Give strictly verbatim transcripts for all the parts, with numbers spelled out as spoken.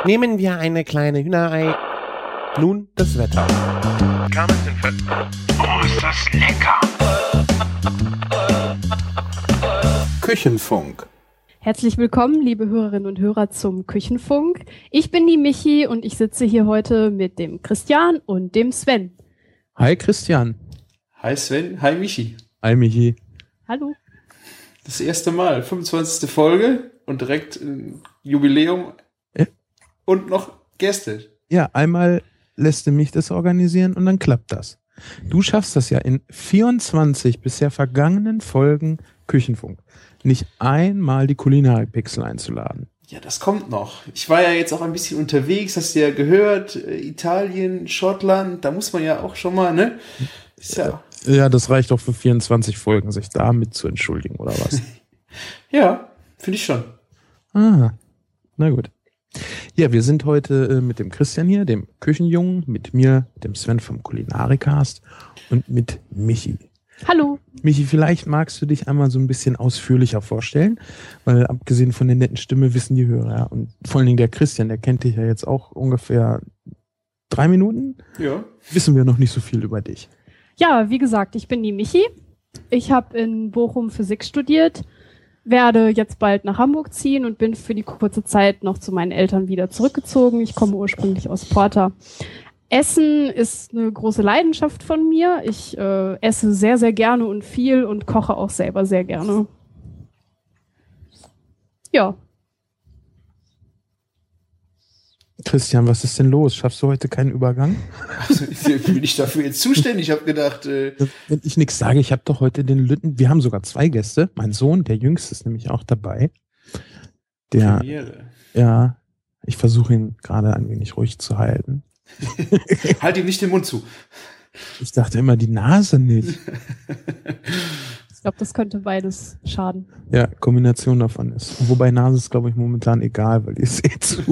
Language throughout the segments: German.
Nehmen wir eine kleine Hühnerei. Nun das Wetter. Oh, ist das lecker! Küchenfunk. Herzlich willkommen, liebe Hörerinnen und Hörer, zum Küchenfunk. Ich bin die Michi und ich sitze hier heute mit dem Christian und dem Sven. Hi Christian. Hi Sven, hi Michi. Hi Michi. Hallo. Das erste Mal, fünfundzwanzigste Folge und direkt ein Jubiläum Ja. und noch Gäste. Ja, einmal lässt du mich das organisieren und dann klappt das. Du schaffst das ja in vierundzwanzig bisher vergangenen Folgen Küchenfunk, nicht einmal die Kulinarik-Pixel einzuladen. Ja, das kommt noch. Ich war ja jetzt auch ein bisschen unterwegs, hast du ja gehört, Italien, Schottland, da muss man ja auch schon mal, ne? Ist ja, Ja, das reicht doch für vierundzwanzig Folgen, sich damit zu entschuldigen, oder was? ja, finde ich schon. Ah, na gut. Ja, wir sind heute äh, mit dem Christian hier, dem Küchenjungen, mit mir, dem Sven vom Kulinarikast und mit Michi. Hallo. Michi, vielleicht magst du dich einmal so ein bisschen ausführlicher vorstellen, weil abgesehen von der netten Stimme wissen die Hörer, ja, und vor allen Dingen der Christian, der kennt dich ja jetzt auch ungefähr drei Minuten, Ja. wissen wir noch nicht so viel über dich. Ja, wie gesagt, ich bin die Michi. Ich habe in Bochum Physik studiert, werde jetzt bald nach Hamburg ziehen und bin für die kurze Zeit noch zu meinen Eltern wieder zurückgezogen. Ich komme ursprünglich aus Porta. Essen ist eine große Leidenschaft von mir. Ich äh, esse sehr, sehr gerne und viel und koche auch selber sehr gerne. Ja. Christian, was ist denn los? Schaffst du heute keinen Übergang? Also, bin ich dafür jetzt zuständig? Ich habe gedacht, äh, Wenn ich nichts sage, ich habe doch heute den Lütten, wir haben sogar zwei Gäste. Mein Sohn, der Jüngste, ist nämlich auch dabei. Der, Premiere. ja, ich versuche ihn gerade ein wenig ruhig zu halten. Halt ihm nicht den Mund zu. Ich dachte immer, die Nase nicht. Ich glaube, das könnte beides schaden. Ja, Kombination davon ist. Wobei Nase ist, glaube ich, momentan egal, weil die ist eh zu.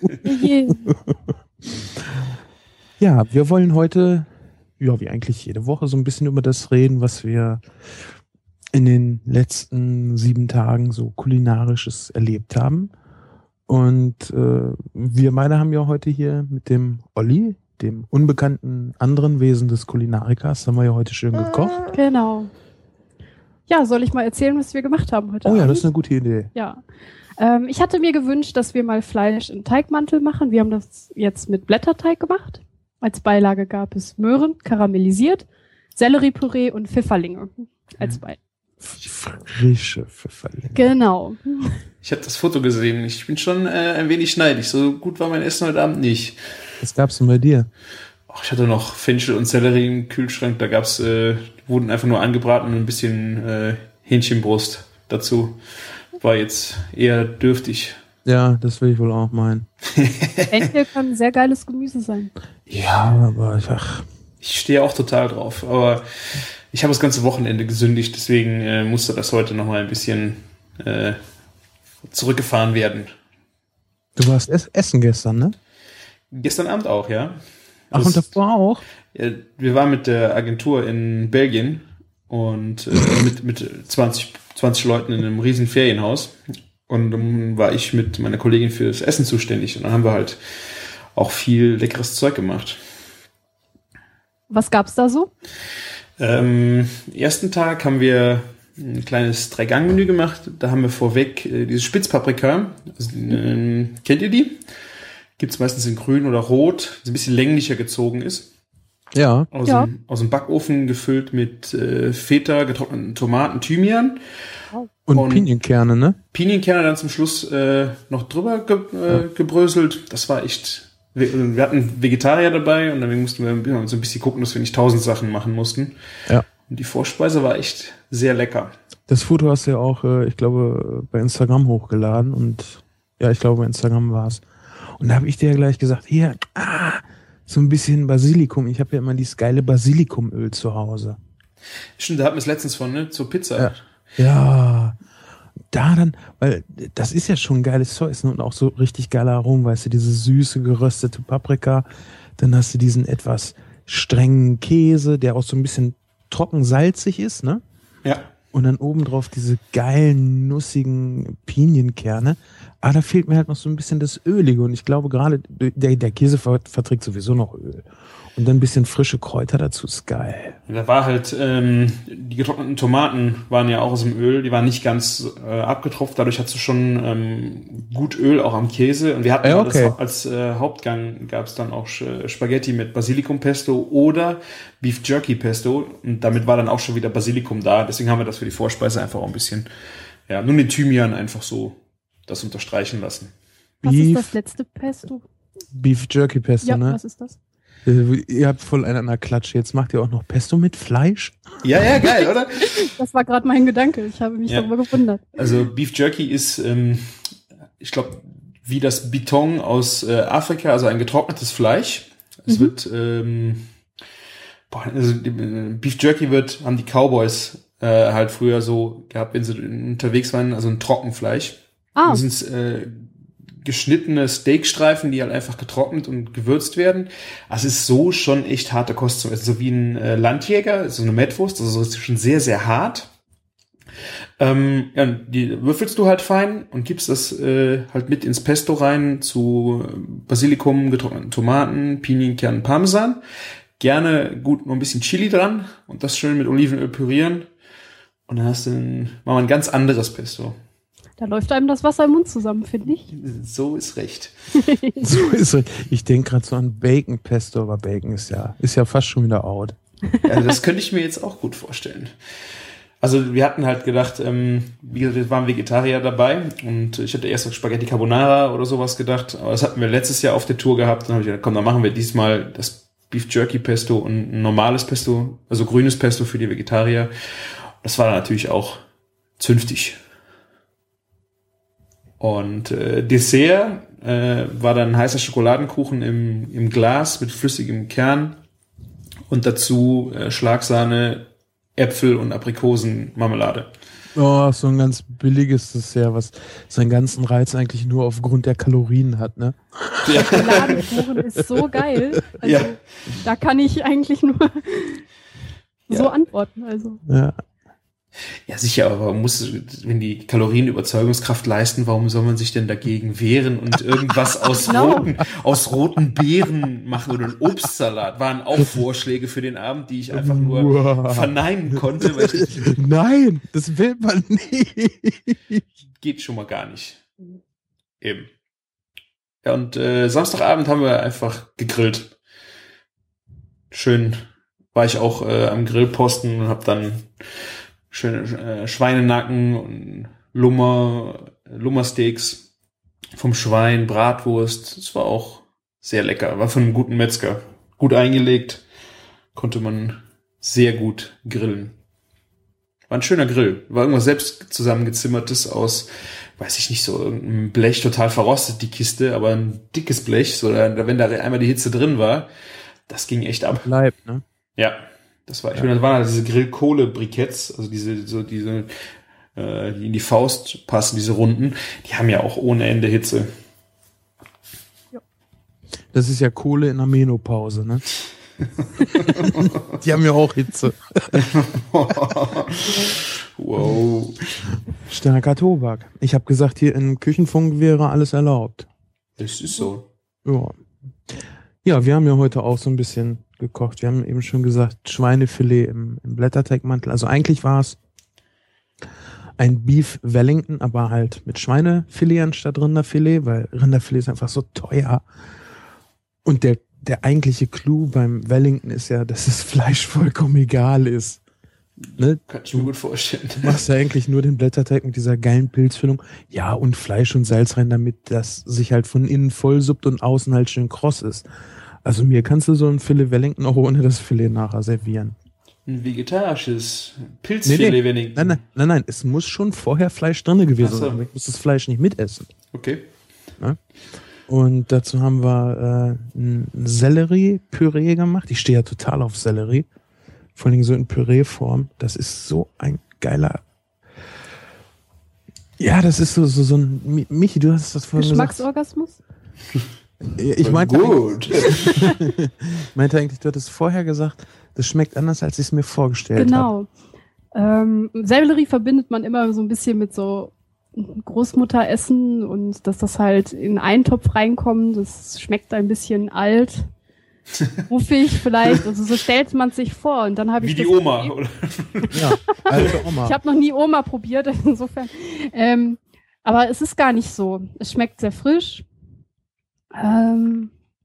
Ja, wir wollen heute, ja, wie eigentlich jede Woche, so ein bisschen über das reden, was wir in den letzten sieben Tagen so kulinarisches erlebt haben. Und äh, wir beide haben ja heute hier mit dem Olli, dem unbekannten anderen Wesen des Kulinarikers, haben wir ja heute schön gekocht. Genau. Ja, soll ich mal erzählen, was wir gemacht haben heute Oh ja, Abend? das ist eine gute Idee. Ja. Ähm, ich hatte mir gewünscht, dass wir mal Fleisch in Teigmantel machen. Wir haben das jetzt mit Blätterteig gemacht. Als Beilage gab es Möhren, karamellisiert, Selleriepüree und Pfifferlinge als Beilage. Frische Pfifferlinge. Genau. Ich habe das Foto gesehen. Ich bin schon äh, ein wenig neidisch. So gut war mein Essen heute Abend nicht. Was gab's denn bei dir? Ach, ich hatte noch Fenchel und Sellerie im Kühlschrank. Da gab's, äh, wurden einfach nur angebraten und ein bisschen äh, Hähnchenbrust dazu. War jetzt eher dürftig. Ja, das will ich wohl auch meinen. Fenchel kann sehr geiles Gemüse sein. Ja, aber ach, Ich stehe auch total drauf. Aber ich habe das ganze Wochenende gesündigt. Deswegen äh, musste das heute noch mal ein bisschen äh, zurückgefahren werden. du warst es essen gestern, ne? Gestern Abend auch, ja. Ach, Das- und davor auch? Ja, wir waren mit der Agentur in Belgien und äh, mit, mit zwanzig, zwanzig Leuten in einem riesen Ferienhaus. Und dann war ich mit meiner Kollegin für das Essen zuständig. Und dann haben wir halt auch viel leckeres Zeug gemacht. Was gab's da so? Ähm, ersten Tag haben wir ein kleines Drei-Gang-Menü gemacht. Da haben wir vorweg äh, diese Spitzpaprika. Also, ähm, kennt ihr die? Gibt's meistens in grün oder rot, die ein bisschen länglicher gezogen ist. Ja. Aus, Ja. dem, aus dem Backofen gefüllt mit äh, Feta, getrockneten Tomaten, Thymian. Und, Und- Pinienkerne, ne? Pinienkerne dann zum Schluss äh, noch drüber ge äh, gebröselt. Das war echt... Wir, wir hatten Vegetarier dabei und dann mussten wir so ein bisschen gucken, dass wir nicht tausend Sachen machen mussten. Ja. Und die Vorspeise war echt sehr lecker. Das Foto hast du ja auch, äh, ich glaube, bei Instagram hochgeladen und ja, ich glaube, bei Instagram war's. Und da habe ich dir ja gleich gesagt, hier, ah, so ein bisschen Basilikum. Ich habe ja immer dieses geile Basilikumöl zu Hause. Stimmt, da hatten wir es letztens von, ne? Zur Pizza. Ja. Ja, da dann, weil das ist ja schon ein geiles Zeug, ne? Und auch so richtig geiler Aromen, weißt du, diese süße geröstete Paprika, dann hast du diesen etwas strengen Käse, der auch so ein bisschen trocken salzig ist, ne? Ja. Und dann obendrauf diese geilen, nussigen Pinienkerne. Aber da fehlt mir halt noch so ein bisschen das Ölige und ich glaube gerade, der, der Käse verträgt sowieso noch Öl. Und dann ein bisschen frische Kräuter dazu ist geil. Da war halt, ähm, die getrockneten Tomaten waren ja auch aus dem Öl, die waren nicht ganz äh, abgetropft, dadurch hast du schon ähm, gut Öl auch am Käse. Und wir hatten ja, okay. das, als äh, Hauptgang gab es dann auch äh, Spaghetti mit Basilikum-Pesto oder Beef Jerky Pesto. Und damit war dann auch schon wieder Basilikum da. Deswegen haben wir das für die Vorspeise einfach auch ein bisschen, ja, nur den Thymian einfach so das unterstreichen lassen. Was Beef, ist das letzte Pesto? Beef Jerky Pesto, ja, ne? Was ist das? Ihr habt voll einen an der Klatsche. Jetzt macht ihr auch noch Pesto mit Fleisch? Ja, ja, geil, oder? Das war gerade mein Gedanke. Ich habe mich ja. darüber gewundert. Also Beef Jerky ist, ähm, ich glaube, wie das Biton aus äh, Afrika, also ein getrocknetes Fleisch. Es mhm. wird, ähm, boah, also die, Beef Jerky wird, haben die Cowboys äh, halt früher so gehabt, wenn sie unterwegs waren, also ein Trockenfleisch. Ah. Das sind äh, geschnittene Steakstreifen, die halt einfach getrocknet und gewürzt werden. Also es ist so schon echt harte Kost zum Essen. So wie ein äh, Landjäger, so eine Mettwurst, also so ist schon sehr, sehr hart. Ähm, ja, die würfelst du halt fein und gibst das äh, halt mit ins Pesto rein zu Basilikum, getrockneten Tomaten, Pinienkern, Parmesan. Gerne gut noch ein bisschen Chili dran und das schön mit Olivenöl pürieren. Und dann hast du ein, mal ein ganz anderes Pesto. Da läuft einem das Wasser im Mund zusammen, finde ich. So ist recht. So ist es. Ich denke gerade so an Bacon Pesto, aber Bacon ist ja, ist ja fast schon wieder out. Ja, das könnte ich mir jetzt auch gut vorstellen. Also wir hatten halt gedacht, ähm, wir waren Vegetarier dabei und ich hatte erst auf Spaghetti Carbonara oder sowas gedacht, aber das hatten wir letztes Jahr auf der Tour gehabt. Dann habe ich gedacht, komm, dann machen wir diesmal das Beef Jerky Pesto und ein normales Pesto, also grünes Pesto für die Vegetarier. Das war dann natürlich auch zünftig. Und äh, Dessert äh, war dann heißer Schokoladenkuchen im, im Glas mit flüssigem Kern und dazu äh, Schlagsahne, Äpfel und Aprikosenmarmelade. Oh, so ein ganz billiges Dessert, was seinen ganzen Reiz eigentlich nur aufgrund der Kalorien hat, ne? Ja. Schokoladenkuchen ist so geil. Also, ja. Da kann ich eigentlich nur ja. so antworten. Also. Ja. Ja, sicher, aber man muss, wenn die Kalorien Überzeugungskraft leisten, warum soll man sich denn dagegen wehren und irgendwas aus Genau. roten, aus roten Beeren machen oder einen Obstsalat? Waren auch Vorschläge für den Abend, die ich einfach nur Wow. verneinen konnte, weil ich, Nein, das will man nicht. geht schon mal gar nicht. Eben. Ja, und äh, Samstagabend haben wir einfach gegrillt. Schön war ich auch äh, am Grillposten und habe dann schöne äh, Schweinenacken und Lummer, Lummersteaks vom Schwein, Bratwurst. Das war auch sehr lecker. War von einem guten Metzger. Gut eingelegt. Konnte man sehr gut grillen. War ein schöner Grill. War irgendwas selbst zusammengezimmertes aus, weiß ich nicht, so irgendein Blech, total verrostet, die Kiste, aber ein dickes Blech, so wenn da einmal die Hitze drin war, das ging echt ab. Bleibt, ne? Ja. Das war, ich Ja. meine, das waren halt diese Grillkohle-Briketts, also diese, so diese, äh, die in die Faust passen, diese Runden, die haben ja auch ohne Ende Hitze. Das ist ja Kohle in der Menopause, ne? Die haben ja auch Hitze. Wow. Starker Tobak. Ich habe gesagt, hier im Küchenfunk wäre alles erlaubt. Das ist so. Ja. Ja, wir haben ja heute auch so ein bisschen gekocht. Wir haben eben schon gesagt, Schweinefilet im, im Blätterteigmantel. Also eigentlich war es ein Beef Wellington, aber halt mit Schweinefilet anstatt Rinderfilet, weil Rinderfilet ist einfach so teuer. Und der, der eigentliche Clou beim Wellington ist ja, dass das Fleisch vollkommen egal ist. Ne? Kann ich mir gut vorstellen. Du machst ja eigentlich nur den Blätterteig mit dieser geilen Pilzfüllung. Ja, und Fleisch und Salz rein, damit das sich halt von innen vollsuppt und außen halt schön kross ist. Also mir kannst du so ein Filet Wellington auch ohne das Filet nachher servieren. Ein vegetarisches Pilzfilet Nee, nee. Wellington. Nein, nein, nein, nein, es muss schon vorher Fleisch drin gewesen Ach so. sein. Ich muss das Fleisch nicht mitessen. Okay. Und dazu haben wir äh, ein Sellerie-Püree gemacht. Ich stehe ja total auf Sellerie. Vor allem so in Püreeform. Das ist so ein geiler... Ja, das ist so, so, so ein... Mi- Michi, du hast das vorhin gesagt. Geschmacksorgasmus? Ich meinte, Gut. eigentlich- meinte eigentlich, du hattest vorher gesagt, das schmeckt anders, als ich es mir vorgestellt habe. Genau. Ähm, Sellerie verbindet man immer so ein bisschen mit so Großmutteressen und dass das halt in einen Topf reinkommt. Das schmeckt ein bisschen alt. Muffig vielleicht, also so stellt man sich vor und dann habe ich Wie die das Oma, oder? Ja, alte Oma. Ich habe noch nie Oma probiert, insofern. Ähm, aber es ist gar nicht so. Es schmeckt sehr frisch. Ähm,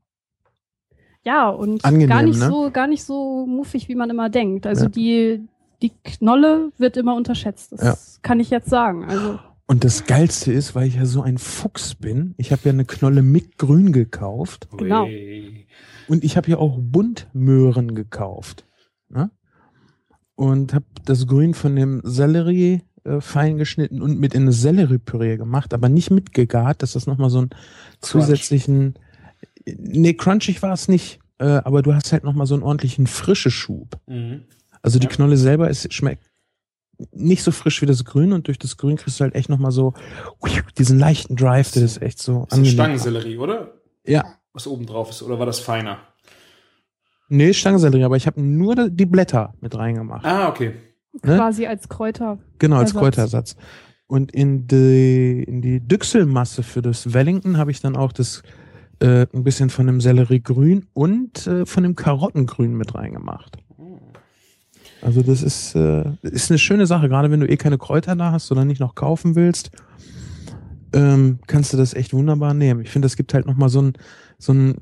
ja, und Angenehm, gar nicht ne? so, gar nicht so muffig, wie man immer denkt. Also Ja. die, die Knolle wird immer unterschätzt. Das Ja. kann ich jetzt sagen. Also Und das Geilste ist, weil ich ja so ein Fuchs bin, ich habe ja eine Knolle mit Grün gekauft. Genau. Ui. Und ich habe ja auch Buntmöhren gekauft. Ne? Und habe das Grün von dem Sellerie äh, fein geschnitten und mit in eine Selleriepüree gemacht, aber nicht mitgegart, dass das nochmal so einen zusätzlichen, nee, crunchig war es nicht, äh, aber du hast halt nochmal so einen ordentlichen frischen Schub. Mhm. Also die Ja. Knolle selber ist, schmeckt nicht so frisch wie das Grün und durch das Grün kriegst du halt echt nochmal so diesen leichten Drive, der ist echt so Das ist angenehm. Stangensellerie, oder? Ja. Was oben drauf ist, oder war das feiner? Nee, Stangensellerie, aber ich habe nur die Blätter mit reingemacht. Ah, okay. Ne? quasi als Kräuter. Genau, als Ersatz. Kräuterersatz. Und in die, in die Düchselmasse für das Wellington habe ich dann auch das äh, ein bisschen von dem Selleriegrün und äh, von dem Karottengrün mit reingemacht. Also das ist, äh, ist eine schöne Sache, gerade wenn du eh keine Kräuter da hast oder nicht noch kaufen willst, ähm, kannst du das echt wunderbar nehmen. Ich finde, das gibt halt nochmal so ein, so ein,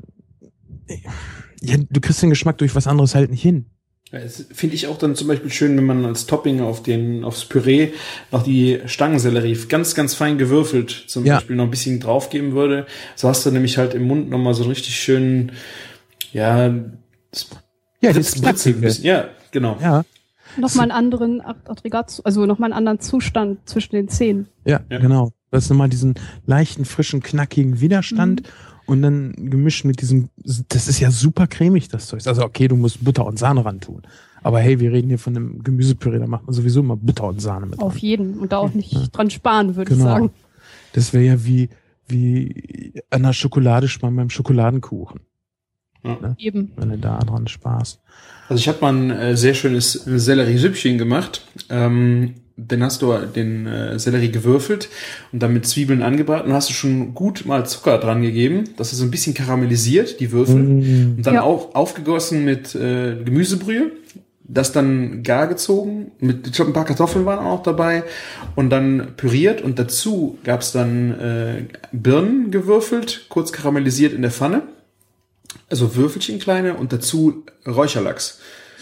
ja, du kriegst den Geschmack durch was anderes halt nicht hin. Ja, das finde ich auch dann zum Beispiel schön, wenn man als Topping auf den, aufs Püree noch die Stangensellerie ganz, ganz fein gewürfelt zum Ja. Beispiel noch ein bisschen draufgeben würde. So hast du nämlich halt im Mund nochmal so einen richtig schönen, ja, das Ja, Britzel- das Britzel ein bisschen. Ja, genau. Ja, Nochmal einen anderen Aggregat, also nochmal einen anderen Zustand zwischen den Zähnen. ja, Ja. genau. Das ist nochmal diesen leichten, frischen, knackigen Widerstand und dann gemischt mit diesem, das ist ja super cremig, das Zeug. Also okay, du musst Butter und Sahne ran tun. Aber hey, wir reden hier von einem Gemüsepüree, da macht man sowieso immer Butter und Sahne mit Auf dran. jeden. Und da auch nicht dran sparen, würde ich Genau. sagen. Das wäre ja wie, wie an der Schokolade sparen beim Schokoladenkuchen, Eben. wenn du da dran sparst. Also ich habe mal ein äh, sehr schönes Sellerie-Süppchen gemacht. Ähm, dann hast du den äh, Sellerie gewürfelt und dann mit Zwiebeln angebraten. Dann hast du schon gut mal Zucker dran gegeben. Das ist so ein bisschen karamellisiert, die Würfel. Mm. Und dann Ja. auf, aufgegossen mit äh, Gemüsebrühe. Das dann gar gezogen. Mit, ich glaube, ein paar Kartoffeln waren auch dabei. Und dann püriert. Und dazu gab's dann äh, Birnen gewürfelt, kurz karamellisiert in der Pfanne. Also Würfelchen kleine und dazu Räucherlachs.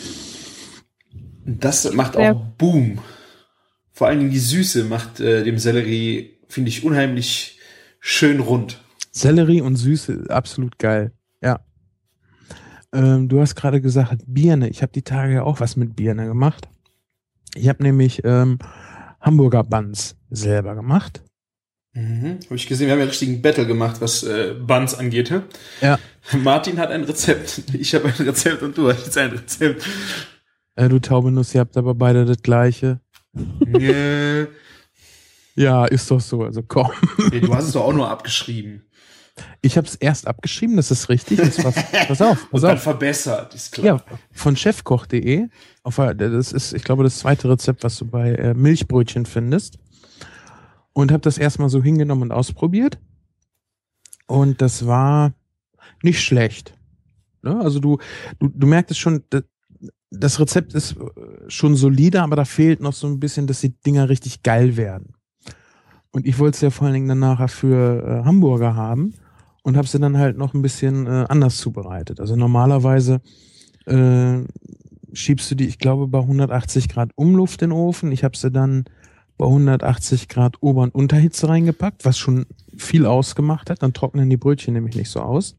Das macht auch Ja. Boom. Vor allen Dingen die Süße macht äh, dem Sellerie, finde ich, unheimlich schön rund. Sellerie und Süße, absolut geil. Ja. Ähm, du hast gerade gesagt, Birne. Ich habe die Tage ja auch was mit Birne gemacht. Ich habe nämlich ähm, Hamburger Buns selber gemacht. Mhm. Habe ich gesehen, wir haben ja einen richtigen Battle gemacht, was äh, Buns angeht. Hä? Ja. Martin hat ein Rezept, ich habe ein Rezept und du hast jetzt ein Rezept. Äh, du taube Nuss, ihr habt aber beide das gleiche. Nee. Ja, ist doch so. Also komm. Nee, du hast es doch auch nur abgeschrieben. Ich habe es erst abgeschrieben, das ist richtig. Das war, pass auf, Und pass dann auf. verbessert, ist klar. Ja, von chefkoch punkt de. Auf, das ist, ich glaube, das zweite Rezept, was du bei äh, Milchbrötchen findest. Und habe das erstmal so hingenommen und ausprobiert. Und das war nicht schlecht. Ne? Also du, du, du merktest schon, das, das Rezept ist schon solide, aber da fehlt noch so ein bisschen, dass die Dinger richtig geil werden. Und ich wollte es ja vor allen Dingen dann nachher für äh, Hamburger haben und habe sie dann halt noch ein bisschen äh, anders zubereitet. Also normalerweise äh, schiebst du die, ich glaube, bei hundertachtzig Grad Umluft in den Ofen. Ich habe sie dann bei hundertachtzig Grad Ober- und Unterhitze reingepackt, was schon viel ausgemacht hat. Dann trocknen die Brötchen nämlich nicht so aus.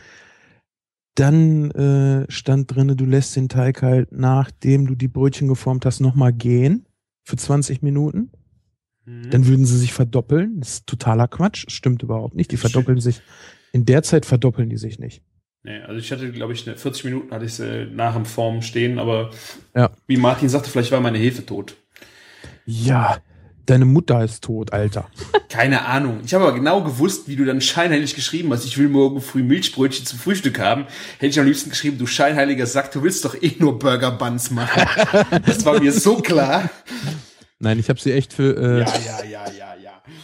Dann äh, stand drinne, du lässt den Teig halt, nachdem du die Brötchen geformt hast, nochmal gehen für zwanzig Minuten. Mhm. Dann würden sie sich verdoppeln. Das ist totaler Quatsch. Das stimmt überhaupt nicht. Die verdoppeln sich, in der Zeit verdoppeln die sich nicht. Nee, also ich hatte, glaube ich, eine vierzig Minuten hatte ich sie nach dem Form stehen, aber Ja. wie Martin sagte, vielleicht war meine Hefe tot. Ja, deine Mutter ist tot, Alter. Keine Ahnung. Ich habe aber genau gewusst, wie du dann scheinheilig geschrieben hast, ich will morgen früh Milchbrötchen zum Frühstück haben. Hätte ich am liebsten geschrieben, du scheinheiliger Sack, du willst doch eh nur Burger Buns machen. Das war mir so klar. Nein, ich habe sie echt für, äh, Ja, ja, ja, ja, ja.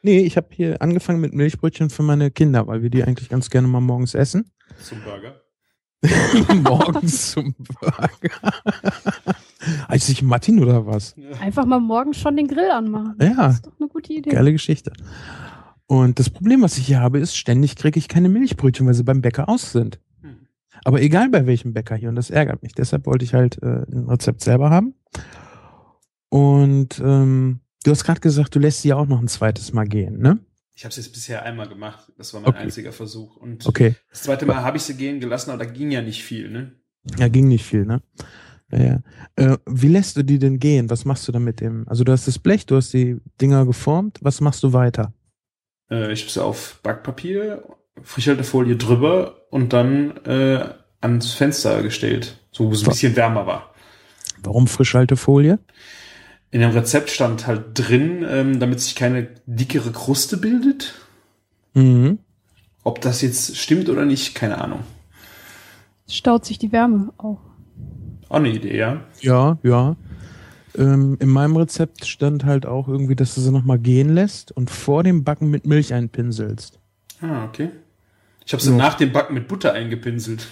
Nee, ich habe hier angefangen mit Milchbrötchen für meine Kinder, weil wir die eigentlich ganz gerne mal morgens essen. Zum Burger. Morgens zum Burger. Heißt ich Martin oder was? Einfach mal morgens schon den Grill anmachen. Ja. Das ist doch eine gute Idee. Geile Geschichte. Und das Problem, was ich hier habe, ist, ständig kriege ich keine Milchbrötchen, weil sie beim Bäcker aus sind. Hm. Aber egal bei welchem Bäcker hier, und das ärgert mich. Deshalb wollte ich halt äh, ein Rezept selber haben. Und ähm, du hast gerade gesagt, du lässt sie ja auch noch ein zweites Mal gehen, ne? Ich habe es jetzt bisher einmal gemacht. Das war mein Okay. einziger Versuch. Und Okay. das zweite Mal habe ich sie gehen gelassen, aber da ging ja nicht viel, ne? Ja, ging nicht viel, ne? Ja, ja. Äh, wie lässt du die denn gehen? Was machst du da mit dem? Also du hast das Blech, du hast die Dinger geformt. Was machst du weiter? Äh, ich habe sie auf Backpapier, Frischhaltefolie drüber und dann äh, ans Fenster gestellt, so wo es ein bisschen wärmer war. Warum Frischhaltefolie? In dem Rezept stand halt drin, ähm, damit sich keine dickere Kruste bildet. Mhm. Ob das jetzt stimmt oder nicht, keine Ahnung. Staut sich die Wärme auch. Auch eine Idee, ja. Ja, ja. Ähm, in meinem Rezept stand halt auch irgendwie, dass du sie nochmal gehen lässt und vor dem Backen mit Milch einpinselst. Ah, okay. Ich habe sie Ja. nach dem Backen mit Butter eingepinselt.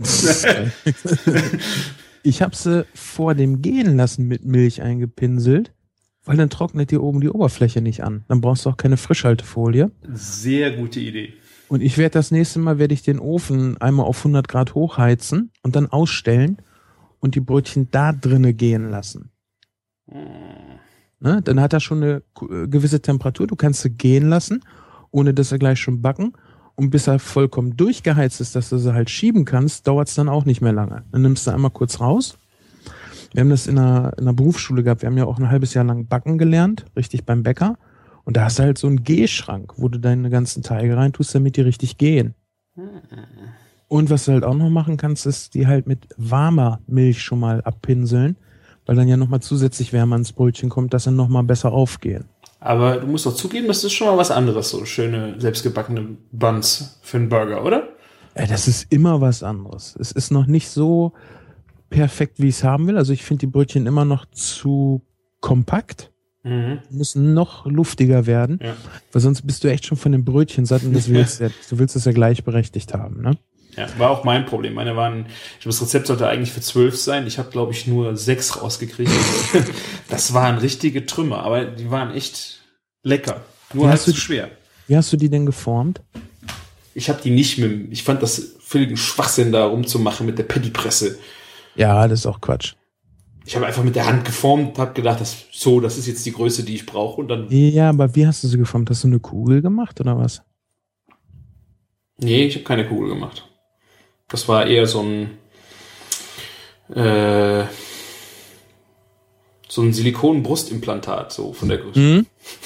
Ich habe sie vor dem Gehen lassen mit Milch eingepinselt, weil dann trocknet dir oben die Oberfläche nicht an. Dann brauchst du auch keine Frischhaltefolie. Sehr gute Idee. Und ich werde das nächste Mal, werde ich den Ofen einmal auf hundert Grad hochheizen und dann ausstellen und die Brötchen da drinne gehen lassen. Ne? Dann hat er schon eine äh, gewisse Temperatur. Du kannst sie gehen lassen, ohne dass er gleich schon backen. Und bis er vollkommen durchgeheizt ist, dass du sie halt schieben kannst, dauert es dann auch nicht mehr lange. Dann nimmst du einmal kurz raus. Wir haben das in einer, in einer Berufsschule gehabt. Wir haben ja auch ein halbes Jahr lang backen gelernt, richtig beim Bäcker. Und da hast du halt so einen Gehschrank, wo du deine ganzen Teige reintust, damit die richtig gehen. Und was du halt auch noch machen kannst, ist die halt mit warmer Milch schon mal abpinseln, weil dann ja nochmal zusätzlich Wärme ans Brötchen kommt, dass sie nochmal besser aufgehen. Aber du musst doch zugeben, das ist schon mal was anderes, so schöne, selbstgebackene Buns für einen Burger, oder? Ja, das ist immer was anderes. Es ist noch nicht so perfekt, wie ich es haben will. Also ich finde die Brötchen immer noch zu kompakt. Mhm. Die müssen noch luftiger werden, Ja. weil sonst bist du echt schon von den Brötchen satt und das willst du, du willst es ja gleichberechtigt haben, ne? Ja, war auch mein Problem. Meine waren, ich glaube, das Rezept sollte eigentlich für zwölf sein. Ich habe, glaube ich, nur sechs rausgekriegt. Das waren richtige Trümmer, aber die waren echt lecker. Nur Wie halt hast du zu schwer. Wie hast du die denn geformt? Ich habe die nicht mit, ich fand das völligen Schwachsinn da rumzumachen mit der Petitpresse. Ja, das ist auch Quatsch. Ich habe einfach mit der Hand geformt, habe gedacht, das so, das ist jetzt die Größe, die ich brauche und dann. Ja, aber wie hast du sie geformt? Hast du eine Kugel gemacht oder was? Nee, ich habe keine Kugel gemacht. Das war eher so ein äh, so ein Silikon-Brustimplantat, so von der Größe. Mhm.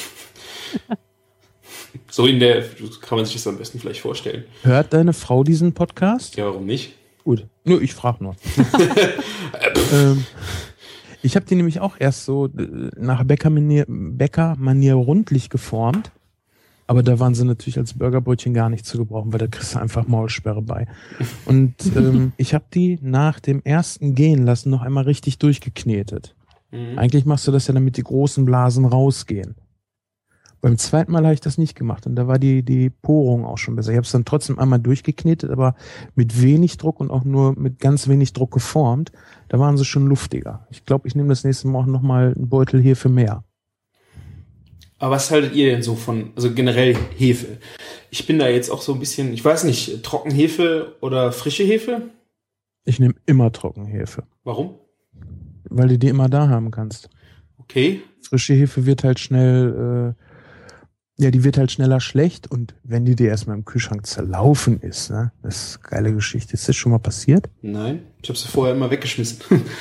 So in der, kann man sich das am besten vielleicht vorstellen. Hört deine Frau diesen Podcast? Ja, warum nicht? Gut. Nö, ich frage nur. ähm, ich habe die nämlich auch erst so äh, nach Bäckermanier, Bäckermanier rundlich geformt. Aber da waren sie natürlich als Burgerbrötchen gar nicht zu gebrauchen, weil da kriegst du einfach Maulsperre bei. Und ähm, ich habe die nach dem ersten Gehen lassen noch einmal richtig durchgeknetet. Mhm. Eigentlich machst du das ja, damit die großen Blasen rausgehen. Beim zweiten Mal habe ich das nicht gemacht und da war die, die Porung auch schon besser. Ich habe es dann trotzdem einmal durchgeknetet, aber mit wenig Druck und auch nur mit ganz wenig Druck geformt. Da waren sie schon luftiger. Ich glaube, ich nehme das nächste Mal auch nochmal einen Beutel hier für mehr. Aber was haltet ihr denn so von, also generell Hefe? Ich bin da jetzt auch so ein bisschen, ich weiß nicht, Trockenhefe oder frische Hefe? Ich nehme immer Trockenhefe, Warum? weil du die immer da haben kannst. Okay. Frische Hefe wird halt schnell, äh, ja, die wird halt schneller schlecht und wenn die dir erstmal im Kühlschrank zerlaufen ist, ne, das ist eine geile Geschichte. Ist das schon mal passiert? Nein, ich habe sie vorher immer weggeschmissen.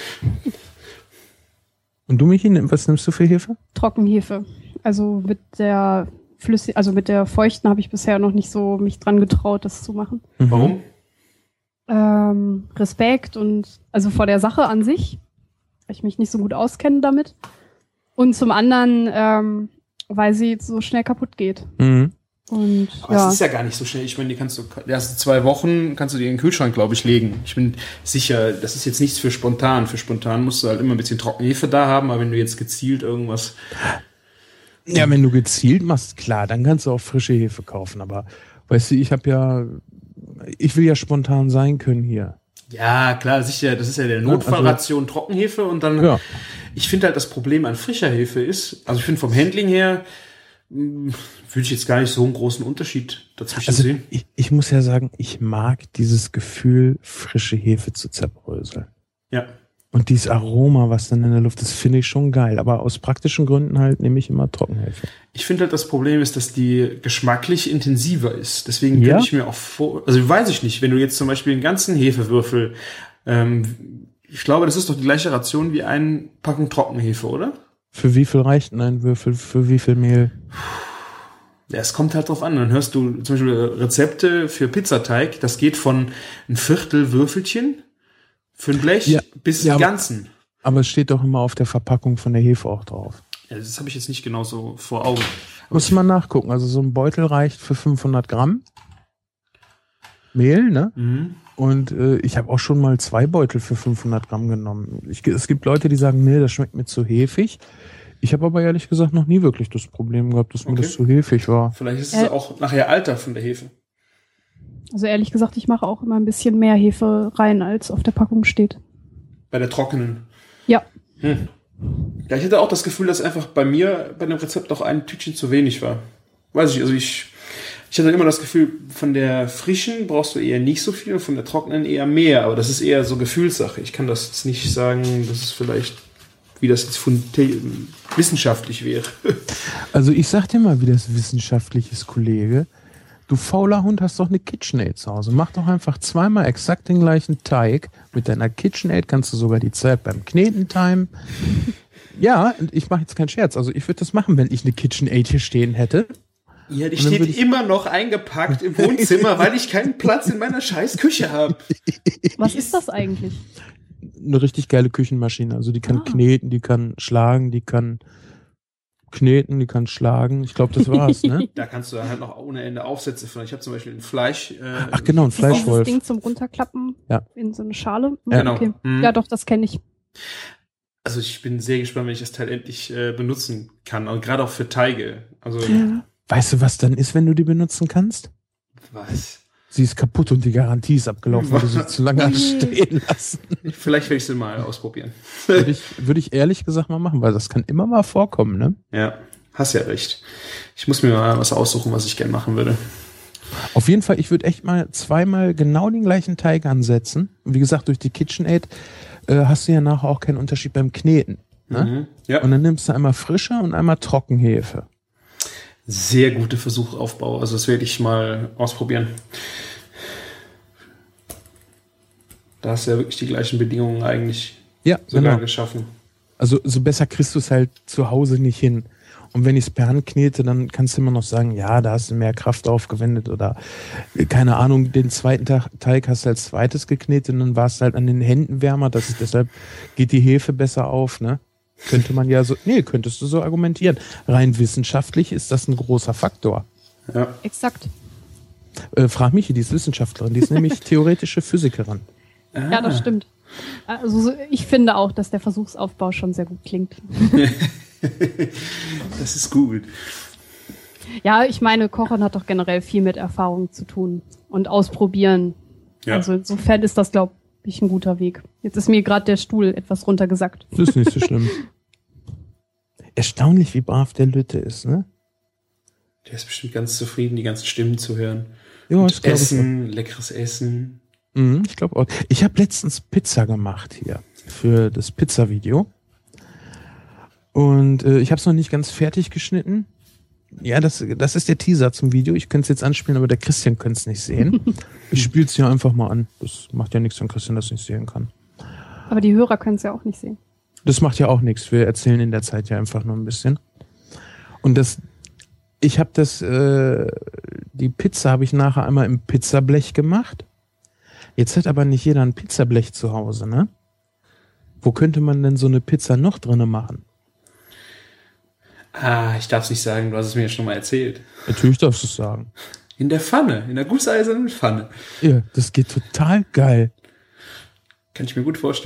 Und du, Michi, was nimmst du für Hefe? Trockenhefe. Also mit der flüssig, also mit der feuchten habe ich bisher noch nicht so mich dran getraut, das zu machen. Mhm. Warum? Ähm, Respekt und also vor der Sache an sich, weil ich mich nicht so gut auskenne damit. Und zum anderen, ähm, weil sie so schnell kaputt geht. Mhm. Und Aber ja, es ist ja gar nicht so schnell. Ich meine, die kannst du, die ersten zwei Wochen kannst du die in den Kühlschrank, glaube ich, legen. Ich bin sicher, das ist jetzt nichts für spontan. Für spontan musst du halt immer ein bisschen Trockenhefe da haben, aber wenn du jetzt gezielt irgendwas Ja, wenn du gezielt machst, klar, dann kannst du auch frische Hefe kaufen. Aber weißt du, ich habe ja, ich will ja spontan sein können hier. Ja, klar, sicher, das ist ja der Notfallration also, Trockenhefe und dann, ja. Ich finde halt, das Problem an frischer Hefe ist, also ich finde vom Handling her, mh, würde ich jetzt gar nicht so einen großen Unterschied dazwischen also sehen. Ich, ich muss ja sagen, ich mag dieses Gefühl, frische Hefe zu zerbröseln. Ja. Und dieses Aroma, was dann in der Luft ist, finde ich schon geil. Aber aus praktischen Gründen halt nehme ich immer Trockenhefe. Ich finde halt, das Problem ist, dass die geschmacklich intensiver ist. Deswegen ja? könnte ich mir auch vor, also weiß ich nicht, wenn du jetzt zum Beispiel einen ganzen Hefewürfel, ähm, ich glaube, das ist doch die gleiche Ration wie eine Packung Trockenhefe, oder? Für wie viel reicht denn ein Würfel? Für wie viel Mehl? Ja, es kommt halt drauf an. Dann hörst du zum Beispiel Rezepte für Pizzateig. Das geht von ein Viertel Würfelchen für ein Blech ja, bis ja, den ganzen. Aber es steht doch immer auf der Verpackung von der Hefe auch drauf. Ja, das habe ich jetzt nicht genau so vor Augen. Aber Muss man nachgucken. Also so ein Beutel reicht für fünfhundert Gramm Mehl, ne? Mhm. Und äh, ich habe auch schon mal zwei Beutel für fünfhundert Gramm genommen. Ich, es gibt Leute, die sagen, nee, das schmeckt mir zu hefig. Ich habe aber ehrlich gesagt noch nie wirklich das Problem gehabt, dass mir Okay. das zu hefig war. Vielleicht ist Äh, es auch nachher Alter von der Hefe. Also ehrlich gesagt, ich mache auch immer ein bisschen mehr Hefe rein, als auf der Packung steht. Bei der trockenen. Ja. Hm. Ja, ich hatte auch das Gefühl, dass einfach bei mir bei dem Rezept auch ein Tütchen zu wenig war. Weiß ich, also ich, ich hatte immer das Gefühl, von der frischen brauchst du eher nicht so viel und von der trockenen eher mehr. Aber das ist eher so Gefühlssache. Ich kann das jetzt nicht sagen, dass es vielleicht, wie das jetzt von wissenschaftlich wäre. Also ich sag dir mal, wie das wissenschaftlich ist, Kollege. Du fauler Hund, hast doch eine KitchenAid zu Hause. Mach doch einfach zweimal exakt den gleichen Teig. Mit deiner KitchenAid kannst du sogar die Zeit beim Kneten timen. Ja, und ich mache jetzt keinen Scherz. Also ich würde das machen, wenn ich eine KitchenAid hier stehen hätte. Ja, die Und dann steht würde ich- immer noch eingepackt im Wohnzimmer, weil ich keinen Platz in meiner scheiß Küche habe. Was ist das eigentlich? Eine richtig geile Küchenmaschine. Also die kann Ah. kneten, die kann schlagen, die kann kneten, die kann schlagen. Ich glaube, das war's, ne? Da kannst du halt noch ohne Ende Aufsätze von. Ich habe zum Beispiel ein Fleisch. Äh, Ach genau, ein Ist dieses Fleischwolf. Ding zum Runterklappen Ja. in so eine Schale? Ja. Genau. Okay. Mhm. Ja, doch, das kenne ich. Also ich bin sehr gespannt, wenn ich das Teil endlich äh, benutzen kann. Und gerade auch für Teige. Also Weißt du, was dann ist, wenn du die benutzen kannst? was? Sie ist kaputt und die Garantie ist abgelaufen, weil du sie zu lange hast stehen lassen. Vielleicht werde ich sie mal ausprobieren. Würde ich, würde ich ehrlich gesagt mal machen, weil das kann immer mal vorkommen, ne? Ja, hast ja recht. Ich muss mir mal was aussuchen, was ich gerne machen würde. Auf jeden Fall, ich würde echt mal zweimal genau den gleichen Teig ansetzen. Und wie gesagt, durch die KitchenAid äh, hast du ja nachher auch keinen Unterschied beim Kneten. Ne? Mhm. Ja, Und dann nimmst du einmal frische und einmal Trockenhefe. sehr gute Versuchsaufbau. Also das werde ich mal ausprobieren. Da hast du ja wirklich die gleichen Bedingungen eigentlich Ja, sogar genau. geschaffen. Also so besser kriegst du es halt zu Hause nicht hin. Und wenn ich es per Hand knete, dann kannst du immer noch sagen, ja, da hast du mehr Kraft aufgewendet oder äh, keine Ahnung, den zweiten Tag, Teig hast du als zweites geknetet und dann war es halt an den Händen wärmer, das ist, deshalb geht die Hefe besser auf, ne? Könnte man ja so, nee, könntest du so argumentieren. Rein wissenschaftlich ist das ein großer Faktor. Ja. Exakt. Äh, frag Michi, die ist Wissenschaftlerin, die ist nämlich theoretische Physikerin. Ja, das stimmt. Also so- ich finde auch, dass der Versuchsaufbau schon sehr gut klingt. Das ist gut. Ja, ich meine, Kochen hat doch generell viel mit Erfahrung zu tun und ausprobieren. Ja. Also insofern ist das, glaube ich, ein guter Weg. Jetzt ist mir gerade der Stuhl etwas runtergesackt. Das ist nicht so schlimm. Erstaunlich, wie brav der Lütte ist, ne? Der ist bestimmt ganz zufrieden, die ganzen Stimmen zu hören. Ja, Und das glaube ich. Essen, leckeres Essen. Mhm, ich glaube auch. Ich habe letztens Pizza gemacht hier für das Pizza-Video. Und äh, ich habe es noch nicht ganz fertig geschnitten. Ja, das, das ist der Teaser zum Video. Ich könnte es jetzt anspielen, aber der Christian könnte es nicht sehen. Ich spiele es hier einfach mal an. Das macht ja nichts, wenn Christian das nicht sehen kann. Aber die Hörer können es ja auch nicht sehen. Das macht ja auch nichts. Wir erzählen in der Zeit ja einfach nur ein bisschen. Und das, ich habe das, äh, die Pizza habe ich nachher einmal im Pizzablech gemacht. Jetzt hat aber nicht jeder ein Pizzablech zu Hause, ne? Wo könnte man denn so eine Pizza noch drinne machen? Ah, ich darf es nicht sagen, du hast es mir ja schon mal erzählt. Natürlich darfst du es sagen. In der Pfanne, in der gusseisernen Pfanne. Ja, das geht total geil. Kann ich mir gut vorstellen.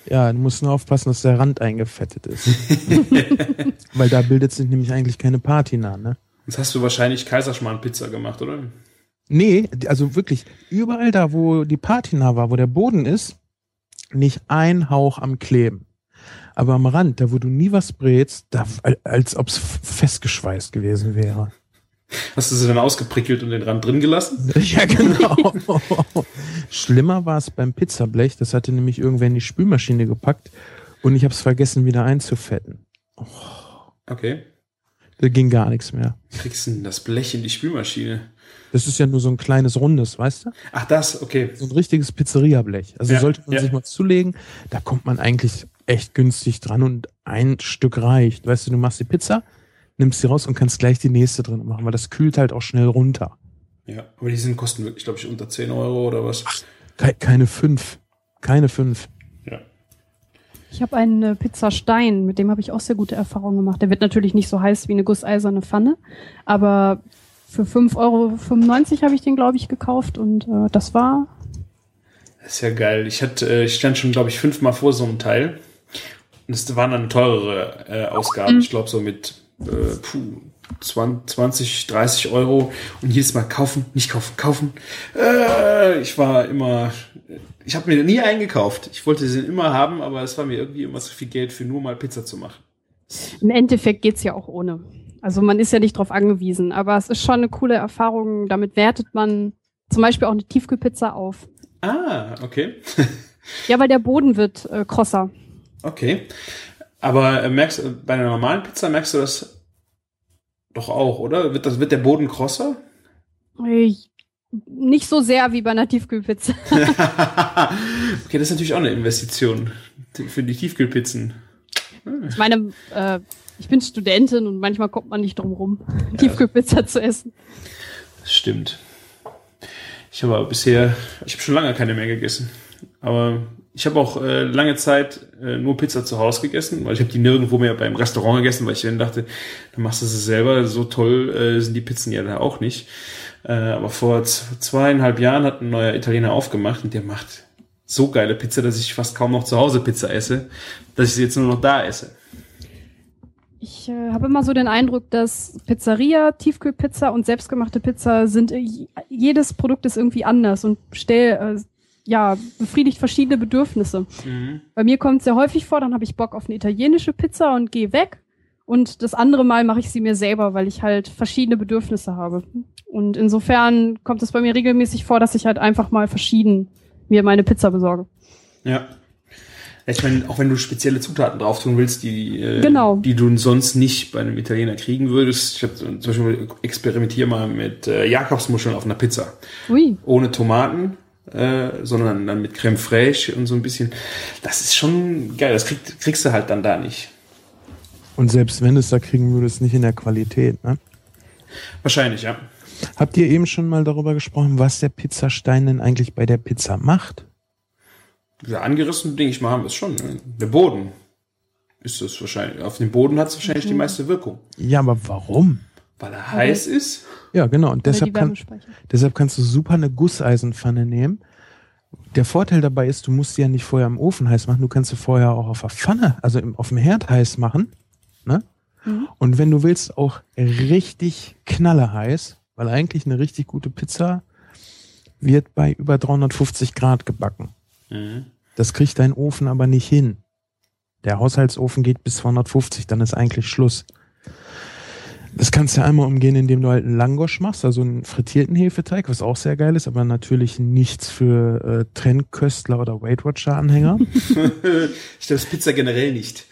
Ja, du musst nur aufpassen, dass der Rand eingefettet ist. Weil da bildet sich nämlich eigentlich keine Patina, ne? Jetzt hast du wahrscheinlich Kaiserschmarrn-Pizza gemacht, oder? Nee, also wirklich, überall da, wo die Patina war, wo der Boden ist, nicht ein Hauch am Kleben. Aber am Rand, da wo du nie was brätst, da, als ob es festgeschweißt gewesen wäre. Hast du sie dann ausgeprickelt und den Rand drin gelassen? Ja, genau. Schlimmer war es beim Pizzablech. Das hatte nämlich irgendwer in die Spülmaschine gepackt und ich habe es vergessen, wieder einzufetten. Oh. Okay. Da ging gar nichts mehr. Wie kriegst du denn das Blech in die Spülmaschine? Das ist ja nur so ein kleines Rundes, weißt du? Ach, das, okay. So ein richtiges Pizzeria-Blech. Also ja, sollte man ja. sich mal zulegen, da kommt man eigentlich echt günstig dran und ein Stück reicht. Weißt du, du machst die Pizza, nimmst sie raus und kannst gleich die nächste drin machen, weil das kühlt halt auch schnell runter. Ja, aber die sind, kosten wirklich, glaube ich, unter zehn Euro oder was? Ke- keine fünf. Keine fünf. Ja. Ich habe einen äh, Pizzastein, mit dem habe ich auch sehr gute Erfahrungen gemacht. Der wird natürlich nicht so heiß wie eine gusseiserne Pfanne, aber für fünf Euro fünfundneunzig habe ich den, glaube ich, gekauft und äh, das war... Das ist ja geil. Ich hatte, äh, ich stand schon, glaube ich, fünfmal vor so einem Teil. Und es waren dann teurere äh, Ausgaben. Mhm. Ich glaube so mit äh, puh, zwanzig, dreißig Euro. Und jedes Mal kaufen, nicht kaufen, kaufen. Äh, ich war immer... Ich habe mir nie eingekauft. Ich wollte sie immer haben, aber es war mir irgendwie immer so viel Geld für nur mal Pizza zu machen. Im Endeffekt geht's ja auch ohne. Also man ist ja nicht drauf angewiesen, aber es ist schon eine coole Erfahrung. Damit wertet man zum Beispiel auch eine Tiefkühlpizza auf. Ah, okay. Ja, weil der Boden wird äh, krosser. Okay. Aber äh, merkst du, bei einer normalen Pizza merkst du das doch auch, oder? Wird, das, wird der Boden krosser? Ich, nicht so sehr wie bei einer Tiefkühlpizza. Okay, das ist natürlich auch eine Investition für die Tiefkühlpizzen. Ich meine, äh, ich bin Studentin und manchmal kommt man nicht drum rum, ja. Tiefkühlpizza zu essen. Das stimmt. Ich habe aber bisher, ich habe schon lange keine mehr gegessen. Aber ich habe auch äh, lange Zeit äh, nur Pizza zu Hause gegessen, weil ich habe die nirgendwo mehr beim Restaurant gegessen, weil ich dann dachte, dann machst du sie selber. So toll äh, sind die Pizzen ja da auch nicht. Äh, aber vor z- zweieinhalb Jahren hat ein neuer Italiener aufgemacht und der macht so geile Pizza, dass ich fast kaum noch zu Hause Pizza esse, dass ich sie jetzt nur noch da esse. Ich äh, habe immer so den Eindruck, dass Pizzeria, Tiefkühlpizza und selbstgemachte Pizza sind, äh, jedes Produkt ist irgendwie anders und stell, äh, ja, befriedigt verschiedene Bedürfnisse. Mhm. Bei mir kommt es sehr häufig vor, dann habe ich Bock auf eine italienische Pizza und gehe weg. Und das andere Mal mache ich sie mir selber, weil ich halt verschiedene Bedürfnisse habe. Und insofern kommt es bei mir regelmäßig vor, dass ich halt einfach mal verschieden mir meine Pizza besorge. Ja. Ich meine, auch wenn du spezielle Zutaten drauf tun willst, die, äh, genau. die du sonst nicht bei einem Italiener kriegen würdest. Ich habe zum Beispiel experimentiere mal mit äh, Jakobsmuscheln auf einer Pizza. Ui. Ohne Tomaten, äh, sondern dann mit Creme fraiche und so ein bisschen. Das ist schon geil. Das krieg, kriegst du halt dann da nicht. Und selbst wenn du es da kriegen würdest, nicht in der Qualität, ne? Wahrscheinlich, ja. Habt ihr eben schon mal darüber gesprochen, was der Pizzastein denn eigentlich bei der Pizza macht? Ja, angerissen, denke ich mal, haben wir es schon. Ne? Der Boden ist das wahrscheinlich. Auf dem Boden hat es wahrscheinlich mhm. die meiste Wirkung. Ja, aber warum? Weil er okay. heiß ist? Ja, genau. Und deshalb, kann, deshalb kannst du super eine Gusseisenpfanne nehmen. Der Vorteil dabei ist, du musst sie ja nicht vorher im Ofen heiß machen. Du kannst sie vorher auch auf der Pfanne, also im, auf dem Herd heiß machen. Ne? Mhm. Und wenn du willst, auch richtig knallerheiß, weil eigentlich eine richtig gute Pizza wird bei über dreihundertfünfzig Grad gebacken. Mhm. Das kriegt dein Ofen aber nicht hin. Der Haushaltsofen geht bis zweihundertfünfzig, dann ist eigentlich Schluss. Das kannst du einmal umgehen, indem du halt einen Langosch machst, also einen frittierten Hefeteig, was auch sehr geil ist, aber natürlich nichts für äh, Trendköstler oder Weight Watcher Anhänger. Ich glaube, das Pizza generell nicht.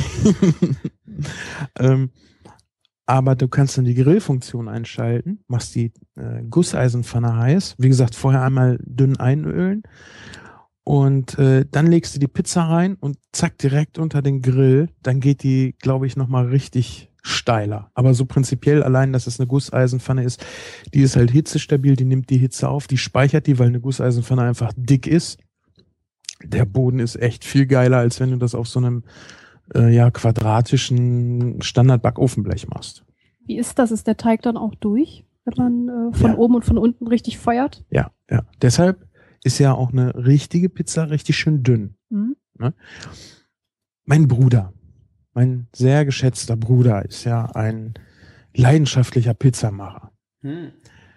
ähm, aber du kannst dann die Grillfunktion einschalten, machst die äh, Gusseisenpfanne heiß, wie gesagt, vorher einmal dünn einölen und äh, dann legst du die Pizza rein und zack, direkt unter den Grill, dann geht die, glaube ich, nochmal richtig steiler. Aber so prinzipiell allein, dass es eine Gusseisenpfanne ist, die ist halt hitzestabil, die nimmt die Hitze auf, die speichert die, weil eine Gusseisenpfanne einfach dick ist. Der Boden ist echt viel geiler, als wenn du das auf so einem äh, ja quadratischen Standard-Backofenblech machst. Wie ist das? Ist der Teig dann auch durch, wenn man äh, von ja. oben und von unten richtig feuert? Ja, ja. Deshalb ist ja auch eine richtige Pizza richtig schön dünn. Mhm. Ne? Mein Bruder, mein sehr geschätzter Bruder ist ja ein leidenschaftlicher Pizzamacher. Hm.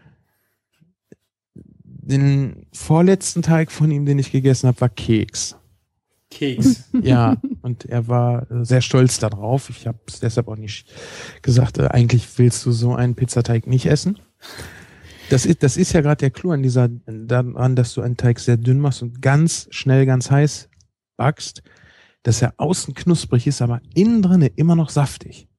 Den vorletzten Teig von ihm, den ich gegessen habe, war Keks. Keks. Ja, und er war sehr stolz darauf. Ich habe es deshalb auch nicht gesagt, äh, eigentlich willst du so einen Pizzateig nicht essen. Das ist, das ist ja gerade der Clou an dieser, daran, dass du einen Teig sehr dünn machst und ganz schnell, ganz heiß backst, dass er außen knusprig ist, aber innen drin immer noch saftig.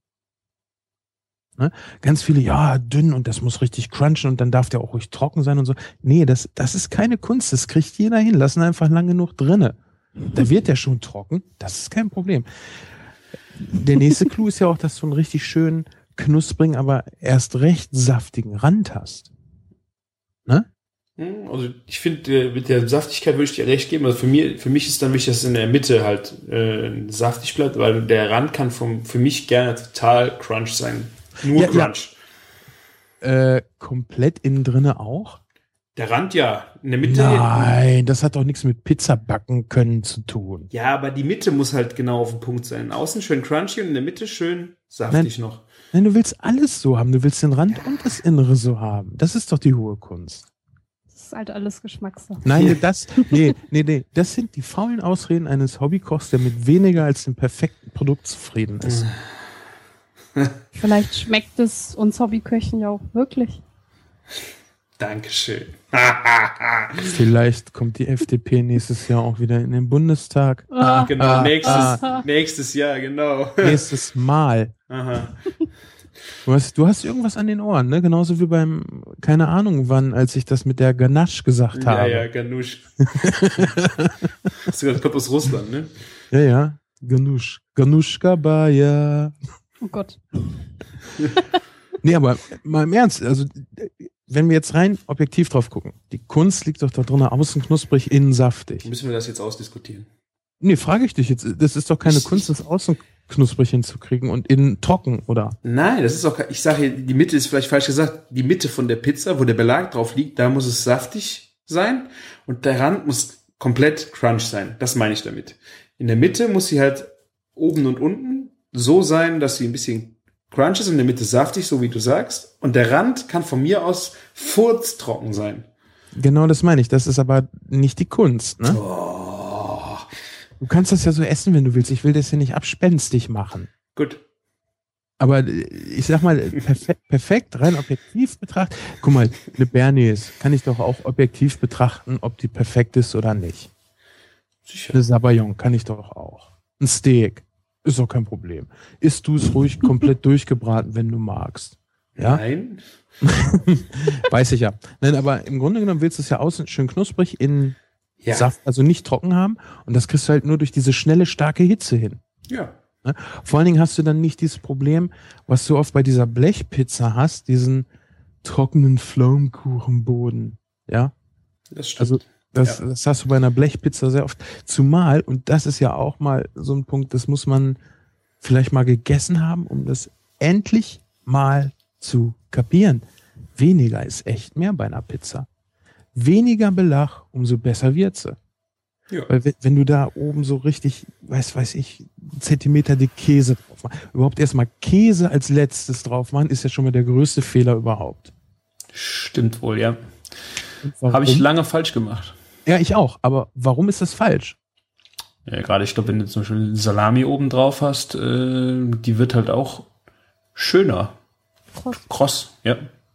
Ne? Ganz viele, ja, dünn und das muss richtig crunchen und dann darf der auch ruhig trocken sein und so. Nee, das, das ist keine Kunst, das kriegt jeder hin. Lass ihn einfach lang genug drinne. Da wird der schon trocken, das ist kein Problem. Der nächste Clou ist ja auch, dass du einen richtig schönen, knusprigen, aber erst recht saftigen Rand hast. Ne? Also ich finde, mit der Saftigkeit würde ich dir recht geben. Also für mich, für mich ist dann wichtig, dass es in der Mitte halt äh, saftig bleibt, weil der Rand kann vom, für mich gerne total crunch sein. Nur ja, Crunch. Ja. Äh, komplett innen drinne auch? Der Rand ja. In der Mitte. Nein, das hat doch nichts mit Pizza backen können zu tun. Ja, aber die Mitte muss halt genau auf dem Punkt sein. Außen schön crunchy und in der Mitte schön saftig Nein. noch. Nein, du willst alles so haben. Du willst den Rand und das Innere so haben. Das ist doch die hohe Kunst. Das ist halt alles Geschmackssache. Nein, das, nee, nee, nee. Das sind die faulen Ausreden eines Hobbykochs, der mit weniger als dem perfekten Produkt zufrieden ist. Vielleicht schmeckt es uns Hobbyköchen ja auch wirklich. Dankeschön. Vielleicht kommt die F D P nächstes Jahr auch wieder in den Bundestag. Ah, Genau, ah, nächstes, ah. nächstes Jahr, genau. Nächstes Mal. Aha. Du hast, du hast irgendwas an den Ohren, ne? Genauso wie beim, keine Ahnung wann, als ich das mit der Ganache gesagt Ja, habe. ja, Ganusch. Hast du gesagt, kommt aus Russland, ne? Ja, ja. Ganusch. Ganuschka Baja. Oh Gott. Nee, aber mal im Ernst, also wenn wir jetzt rein objektiv drauf gucken, die Kunst liegt doch da drin, außen knusprig, innen saftig. Müssen wir das jetzt ausdiskutieren? Nee, frage ich dich jetzt, das ist doch keine Kunst, das außen knusprig hinzukriegen und innen trocken, oder? Nein, das ist auch, ich sage hier, die Mitte ist vielleicht falsch gesagt, die Mitte von der Pizza, wo der Belag drauf liegt, da muss es saftig sein und der Rand muss komplett crunch sein. Das meine ich damit. In der Mitte muss sie halt oben und unten so sein, dass sie ein bisschen crunch ist und in der Mitte saftig, so wie du sagst. Und der Rand kann von mir aus furztrocken sein. Genau das meine ich, das ist aber nicht die Kunst, ne? Oh. Du kannst das ja so essen, wenn du willst. Ich will das ja nicht abspenstig machen. Gut. Aber ich sag mal, perfekt, perfekt, rein objektiv betrachtet. Guck mal, eine Bernays kann ich doch auch objektiv betrachten, ob die perfekt ist oder nicht. Sicher. Eine Sabayon kann ich doch auch. Ein Steak ist doch kein Problem. Isst du es ruhig komplett durchgebraten, wenn du magst. Ja? Nein. Weiß ich ja. Nein, aber im Grunde genommen willst du es ja außen schön knusprig, innen Ja. Saft, also nicht trocken haben. Und das kriegst du halt nur durch diese schnelle, starke Hitze hin. Ja. Ne? Vor allen Dingen hast du dann nicht dieses Problem, was du oft bei dieser Blechpizza hast, diesen trockenen Pflaumenkuchenboden. Ja? Das stimmt. Also das, Ja. das hast du bei einer Blechpizza sehr oft. Zumal, und das ist ja auch mal so ein Punkt, das muss man vielleicht mal gegessen haben, um das endlich mal zu kapieren. Weniger ist echt mehr bei einer Pizza. Weniger Belag, umso besser wird sie. Ja. Weil wenn, wenn du da oben so richtig, weiß, weiß ich, Zentimeter dick Käse drauf machst, überhaupt erstmal Käse als letztes drauf machen, ist ja schon mal der größte Fehler überhaupt. Stimmt wohl, ja. Warum? Habe ich lange falsch gemacht. Ja, ich auch. Aber warum ist das falsch? Ja, gerade, ich glaube, wenn du zum Beispiel Salami oben drauf hast, äh, die wird halt auch schöner. Kross. Kross, ja.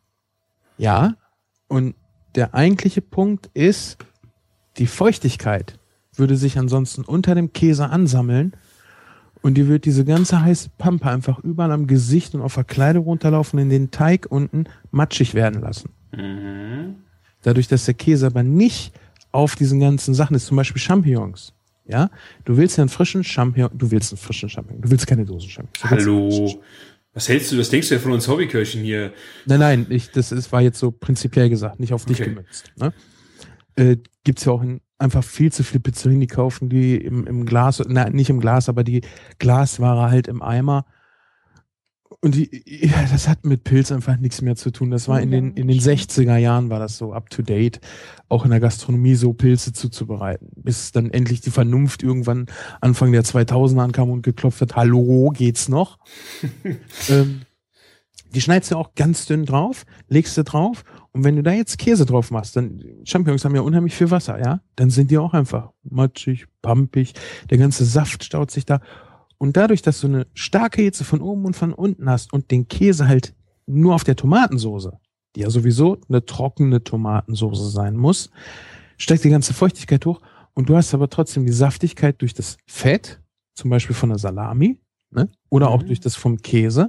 Ja. Und der eigentliche Punkt ist, die Feuchtigkeit würde sich ansonsten unter dem Käse ansammeln und die wird diese ganze heiße Pampe einfach überall am Gesicht und auf der Kleidung runterlaufen und in den Teig unten matschig werden lassen. Mhm. Dadurch, dass der Käse aber nicht auf diesen ganzen Sachen ist, zum Beispiel Champignons. Ja, du willst ja einen frischen Champignon, du willst einen frischen Champignon, du willst keine Dosen Champignons. Du willst einen frischen- Hallo. Was hältst du, das denkst du ja von uns Hobbyköchen hier? Nein, nein, ich, das ist, war jetzt so prinzipiell gesagt, nicht auf dich Okay. gemünzt. Ne? Äh, gibt's ja auch in, einfach viel zu viele Pizzerien, die kaufen die im, im Glas, na, nicht im Glas, aber die Glasware halt im Eimer. Und die, ja, das hat mit Pilz einfach nichts mehr zu tun. Das war in den, in den sechziger Jahren war das so up to date, auch in der Gastronomie so Pilze zuzubereiten. Bis dann endlich die Vernunft irgendwann Anfang der zweitausender ankam und geklopft hat, hallo, geht's noch? ähm, die schneidest du auch ganz dünn drauf, legst du drauf und wenn du da jetzt Käse drauf machst, dann, Champignons haben ja unheimlich viel Wasser, ja? Dann sind die auch einfach matschig, pampig, der ganze Saft staut sich da. Und dadurch, dass du eine starke Hitze von oben und von unten hast und den Käse halt nur auf der Tomatensoße, die ja sowieso eine trockene Tomatensoße sein muss, steigt die ganze Feuchtigkeit hoch und du hast aber trotzdem die Saftigkeit durch das Fett, zum Beispiel von der Salami, ne? Oder mhm. auch durch das vom Käse.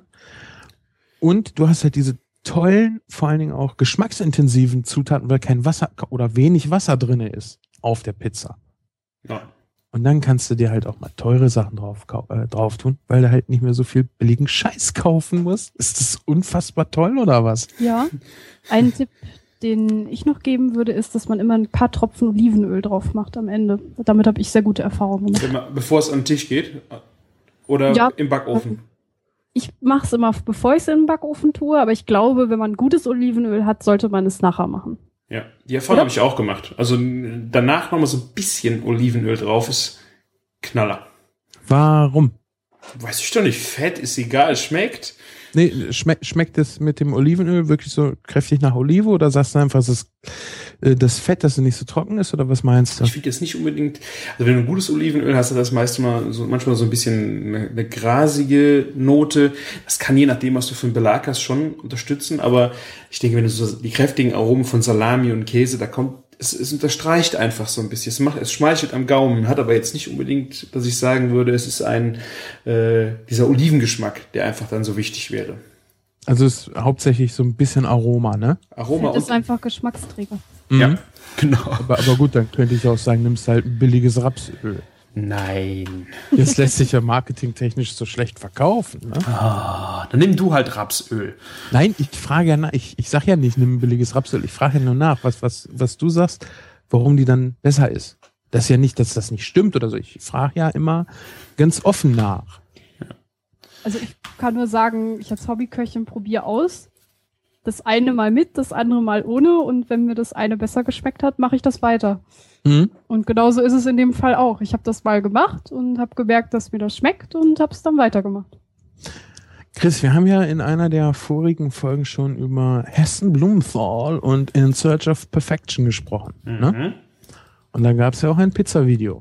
Und du hast halt diese tollen, vor allen Dingen auch geschmacksintensiven Zutaten, weil kein Wasser oder wenig Wasser drinne ist auf der Pizza. Ja. Und dann kannst du dir halt auch mal teure Sachen drauf, äh, drauf tun, weil du halt nicht mehr so viel billigen Scheiß kaufen musst. Ist das unfassbar toll oder was? Ja. Ein Tipp, den ich noch geben würde, ist, dass man immer ein paar Tropfen Olivenöl drauf macht am Ende. Damit habe ich sehr gute Erfahrungen gemacht. Bevor es an den Tisch geht? Oder ja, im Backofen? Ich mache es immer, bevor ich es in den Backofen tue, aber ich glaube, wenn man gutes Olivenöl hat, sollte man es nachher machen. Ja, die Erfahrung habe ich auch gemacht. Also danach nochmal so ein bisschen Olivenöl drauf ist Knaller. Warum? Weiß ich doch nicht. Fett ist egal, es schmeckt. Nee, schmeckt, schmeckt es mit dem Olivenöl wirklich so kräftig nach Olive oder sagst du einfach, es ist das Fett, dass es nicht so trocken ist oder was meinst du? Ich finde jetzt nicht unbedingt, also wenn du ein gutes Olivenöl hast, hat das meist mal so, manchmal so ein bisschen eine, eine grasige Note. Das kann je nachdem, was du für einen Belag hast, schon unterstützen, aber ich denke, wenn du so die kräftigen Aromen von Salami und Käse, da kommt, es, es unterstreicht einfach so ein bisschen. Es macht, es schmeichelt am Gaumen, hat aber jetzt nicht unbedingt, dass ich sagen würde, es ist ein, äh, dieser Olivengeschmack, der einfach dann so wichtig wäre. Also es ist hauptsächlich so ein bisschen Aroma, ne? Aroma Fett ist einfach Geschmacksträger. Mhm. Ja, genau. Aber, aber gut, dann könnte ich auch sagen, nimmst halt ein billiges Rapsöl. Nein. Das lässt sich ja marketingtechnisch so schlecht verkaufen, ne? Ah, dann nimm du halt Rapsöl. Nein, ich frage ja nach, ich, ich sag ja nicht, nimm ein billiges Rapsöl, ich frage ja nur nach, was, was, was du sagst, warum die dann besser ist. Das ist ja nicht, dass das nicht stimmt oder so. Ich frage ja immer ganz offen nach. Also ich kann nur sagen, ich als Hobbyköchin probiere aus. Das eine mal mit, das andere mal ohne. Und wenn mir das eine besser geschmeckt hat, mache ich das weiter. Mhm. Und genauso ist es in dem Fall auch. Ich habe das mal gemacht und habe gemerkt, dass mir das schmeckt und habe es dann weitergemacht. Chris, wir haben ja in einer der vorigen Folgen schon über Hessen Blumenthal und In Search of Perfection gesprochen. Mhm. Ne? Und da gab es ja auch ein Pizza-Video.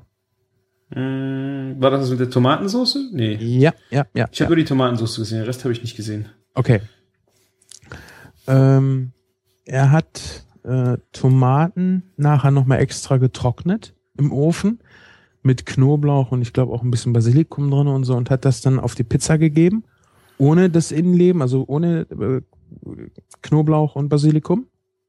War das mit der Tomatensauce? Nee. Ja, ja, ja. Ich habe ja. nur die Tomatensauce gesehen, den Rest habe ich nicht gesehen. Okay. Ähm, er hat äh, Tomaten nachher nochmal extra getrocknet im Ofen mit Knoblauch und ich glaube auch ein bisschen Basilikum drin und so und hat das dann auf die Pizza gegeben, ohne das Innenleben, also ohne äh, Knoblauch und Basilikum.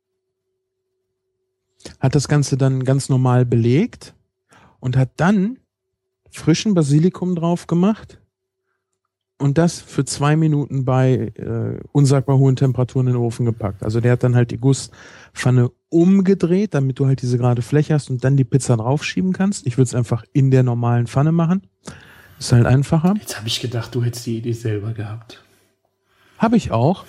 Hat das Ganze dann ganz normal belegt und hat dann frischen Basilikum drauf gemacht und das für zwei Minuten bei äh, unsagbar hohen Temperaturen in den Ofen gepackt. Also der hat dann halt die Gusspfanne umgedreht, damit du halt diese gerade Fläche hast und dann die Pizza draufschieben kannst. Ich würde es einfach in der normalen Pfanne machen. Ist halt einfacher. Jetzt habe ich gedacht, du hättest die Idee selber gehabt. Habe ich auch.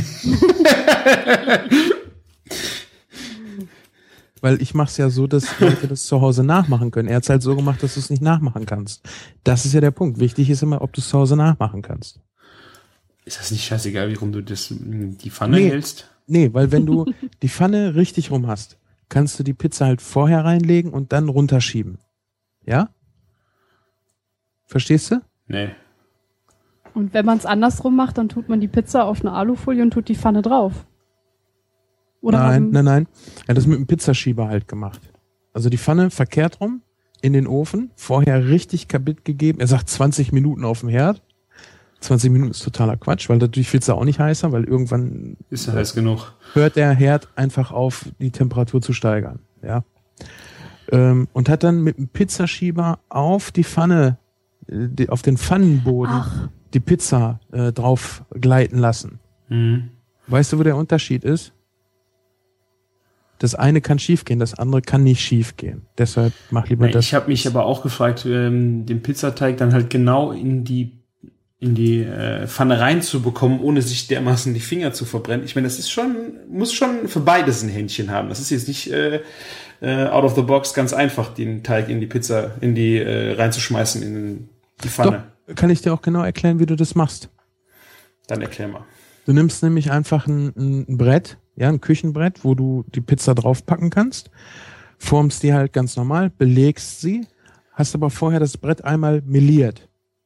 Weil ich mache es ja so, dass Leute das zu Hause nachmachen können. Er hat es halt so gemacht, dass du es nicht nachmachen kannst. Das ist ja der Punkt. Wichtig ist immer, ob du es zu Hause nachmachen kannst. Ist das nicht scheißegal, wie rum du das, die Pfanne nee, hältst? Nee, weil wenn du die Pfanne richtig rum hast, kannst du die Pizza halt vorher reinlegen und dann runterschieben. Ja? Verstehst du? Nee. Und wenn man es andersrum macht, dann tut man die Pizza auf eine Alufolie und tut die Pfanne drauf. Oder nein, nein, nein. Er hat das mit dem Pizzaschieber halt gemacht. Also die Pfanne verkehrt rum, in den Ofen, vorher richtig kaputt gegeben. Er sagt zwanzig Minuten auf dem Herd. zwanzig Minuten ist totaler Quatsch, weil dadurch wird es auch nicht heißer, weil irgendwann ist er heiß genug. Hört der Herd einfach auf, die Temperatur zu steigern. Ja. Ähm, und hat dann mit dem Pizzaschieber auf die Pfanne, die, auf den Pfannenboden Ach. die Pizza äh, drauf gleiten lassen. Mhm. Weißt du, wo der Unterschied ist? Das eine kann schiefgehen, das andere kann nicht schiefgehen. Deshalb mach lieber nee, das. Ich habe mich aber auch gefragt, ähm, den Pizzateig dann halt genau in die in die äh, Pfanne reinzubekommen, ohne sich dermaßen die Finger zu verbrennen. Ich meine, das ist schon, muss schon für beides ein Händchen haben. Das ist jetzt nicht äh, äh, out of the box ganz einfach, den Teig in die Pizza, in die äh, reinzuschmeißen in die Pfanne. Doch, kann ich dir auch genau erklären, wie du das machst. Dann erklär mal. Du nimmst nämlich einfach ein, ein Brett, ja, ein Küchenbrett, wo du die Pizza draufpacken kannst, formst die halt ganz normal, belegst sie, hast aber vorher das Brett einmal meliert.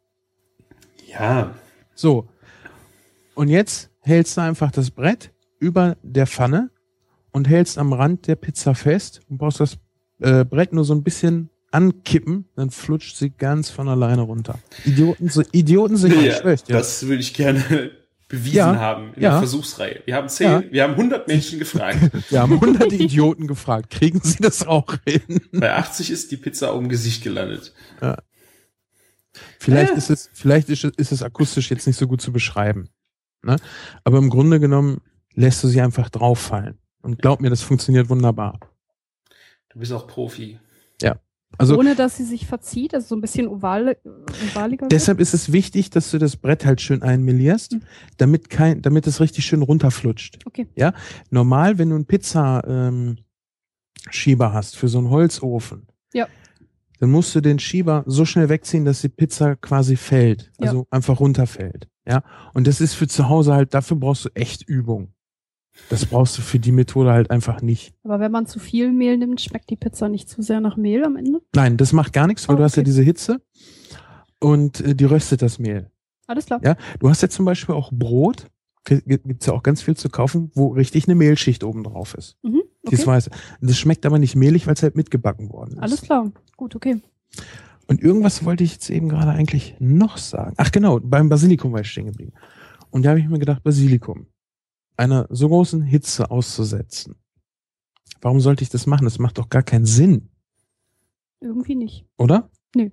Ja. So. Und jetzt hältst du einfach das Brett über der Pfanne und hältst am Rand der Pizza fest und brauchst das äh, Brett nur so ein bisschen ankippen, dann flutscht sie ganz von alleine runter. Idioten, so, Idioten sind ja, nicht schlecht. Ja. Das würde ich gerne bewiesen Ja, haben in ja. der Versuchsreihe. Wir haben zehn, Ja. wir haben hundert Menschen gefragt. Wir haben hunderte Idioten gefragt, kriegen sie das auch hin? Bei achtzig ist die Pizza auf dem Gesicht gelandet. Ja. Vielleicht Ja. ist es, vielleicht ist, ist es akustisch jetzt nicht so gut zu beschreiben. Ne? Aber im Grunde genommen lässt du sie einfach drauffallen. Und glaub mir, das funktioniert wunderbar. Du bist auch Profi. Also Ohne dass sie sich verzieht, also so ein bisschen oval, ovaliger deshalb ist es wichtig, dass du das Brett halt schön einmelierst, Mhm. damit kein, damit es richtig schön runterflutscht. Okay. Ja, normal, wenn du einen Pizza ähm, Schieber hast für so einen Holzofen, Ja. dann musst du den Schieber so schnell wegziehen, dass die Pizza quasi fällt, Ja. also einfach runterfällt. Ja, und das ist für zu Hause halt, dafür brauchst du echt Übung. Das brauchst du für die Methode halt einfach nicht. Aber wenn man zu viel Mehl nimmt, schmeckt die Pizza nicht zu sehr nach Mehl am Ende? Nein, das macht gar nichts, weil Oh, du hast ja okay. diese Hitze und äh, die röstet das Mehl. Alles klar. Ja, du hast ja zum Beispiel auch Brot, G- gibt's ja auch ganz viel zu kaufen, wo richtig eine Mehlschicht oben drauf ist. Mhm. Dieses Okay. Weiße. Das schmeckt aber nicht mehlig, weil es halt mitgebacken worden ist. Alles klar. Gut, okay. Und irgendwas wollte ich jetzt eben gerade eigentlich noch sagen. Ach genau, beim Basilikum war ich stehen geblieben. Und da habe ich mir gedacht, Basilikum einer so großen Hitze auszusetzen. Warum sollte ich das machen? Das macht doch gar keinen Sinn, Irgendwie nicht. oder? Nö.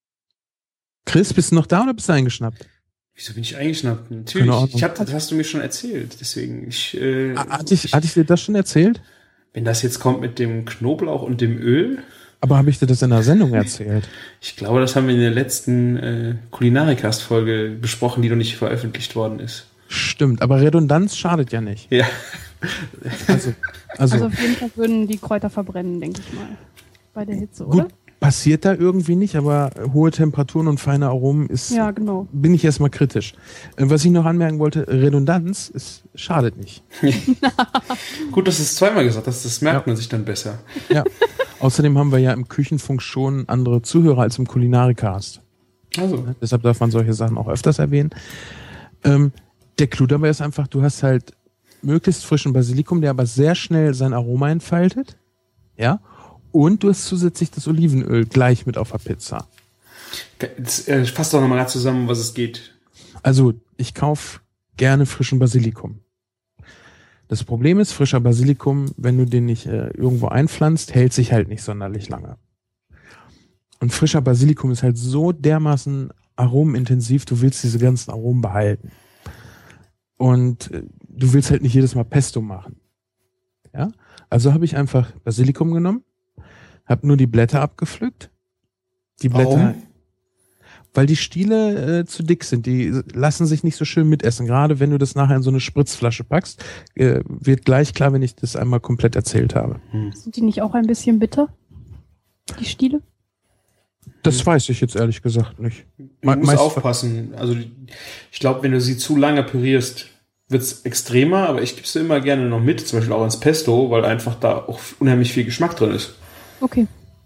Chris, bist du noch da oder bist du eingeschnappt? Wieso bin ich eingeschnappt? Natürlich. Keine Ahnung. Ich hab, das hast du mir schon erzählt. Deswegen, ich, äh, Ah, Hatte ich, hatte ich dir das schon erzählt? wenn das jetzt kommt mit dem Knoblauch und dem Öl, Aber habe ich dir das in der Sendung erzählt? ich glaube, das haben wir in der letzten äh, Kulinarikast-Folge besprochen, die noch nicht veröffentlicht worden ist. Stimmt, aber Redundanz schadet ja nicht. Ja. Also, also, Also auf jeden Fall würden die Kräuter verbrennen, denke ich mal. Bei der Hitze, gut, oder? passiert da irgendwie nicht, aber hohe Temperaturen und feine Aromen ist, Ja, genau. bin ich erstmal kritisch. Äh, Was ich noch anmerken wollte, Redundanz ist, schadet nicht. Gut, dass du es zweimal gesagt hast, das merkt Ja. man sich dann besser. Ja. Außerdem haben wir ja im Küchenfunk schon andere Zuhörer als im Kulinarikast. Also, Deshalb darf man solche Sachen auch öfters erwähnen. Ähm, der Clou dabei ist einfach, du hast halt möglichst frischen Basilikum, der aber sehr schnell sein Aroma entfaltet. Ja. Und du hast zusätzlich das Olivenöl gleich mit auf der Pizza. jetzt, äh, fasst doch nochmal gerade zusammen, um was es geht. Also, ich kaufe gerne frischen Basilikum. Das Problem ist, frischer Basilikum, wenn du den nicht äh, irgendwo einpflanzt, hält sich halt nicht sonderlich lange. Und frischer Basilikum ist halt so dermaßen aromenintensiv, du willst diese ganzen Aromen behalten. Und äh, du willst halt nicht jedes Mal Pesto machen. Ja? Also habe ich einfach Basilikum genommen, habe nur die Blätter abgepflückt. Die Blätter, Warum? weil die Stiele äh, zu dick sind. Die lassen sich nicht so schön mitessen. Gerade wenn du das nachher in so eine Spritzflasche packst, äh, wird gleich klar, wenn ich das einmal komplett erzählt habe. Sind die nicht auch ein bisschen bitter? Die Stiele? Das weiß ich jetzt ehrlich gesagt nicht. Du Me- musst meist- aufpassen. Also, ich glaube, wenn du sie zu lange pürierst, wird's extremer, aber ich gebe sie immer gerne noch mit, zum Beispiel auch ins Pesto, weil einfach da auch unheimlich viel Geschmack drin ist. Okay.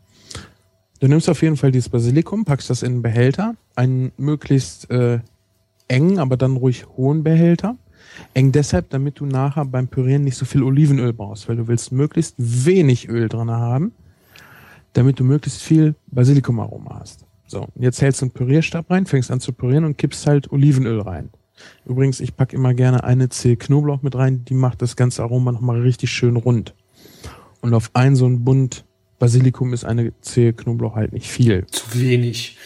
Du nimmst auf jeden Fall dieses Basilikum, packst das in einen Behälter, einen möglichst äh, engen, aber dann ruhig hohen Behälter. Eng deshalb, damit du nachher beim Pürieren nicht so viel Olivenöl brauchst, weil du willst möglichst wenig Öl drin haben, damit du möglichst viel Basilikumaroma hast. So, und jetzt hältst du einen Pürierstab rein, fängst an zu pürieren und kippst halt Olivenöl rein. Übrigens, ich packe immer gerne eine Zehe Knoblauch mit rein, die macht das ganze Aroma nochmal richtig schön rund. Und auf einen so einen Bund Basilikum ist eine Zehe Knoblauch halt nicht viel. Zu wenig.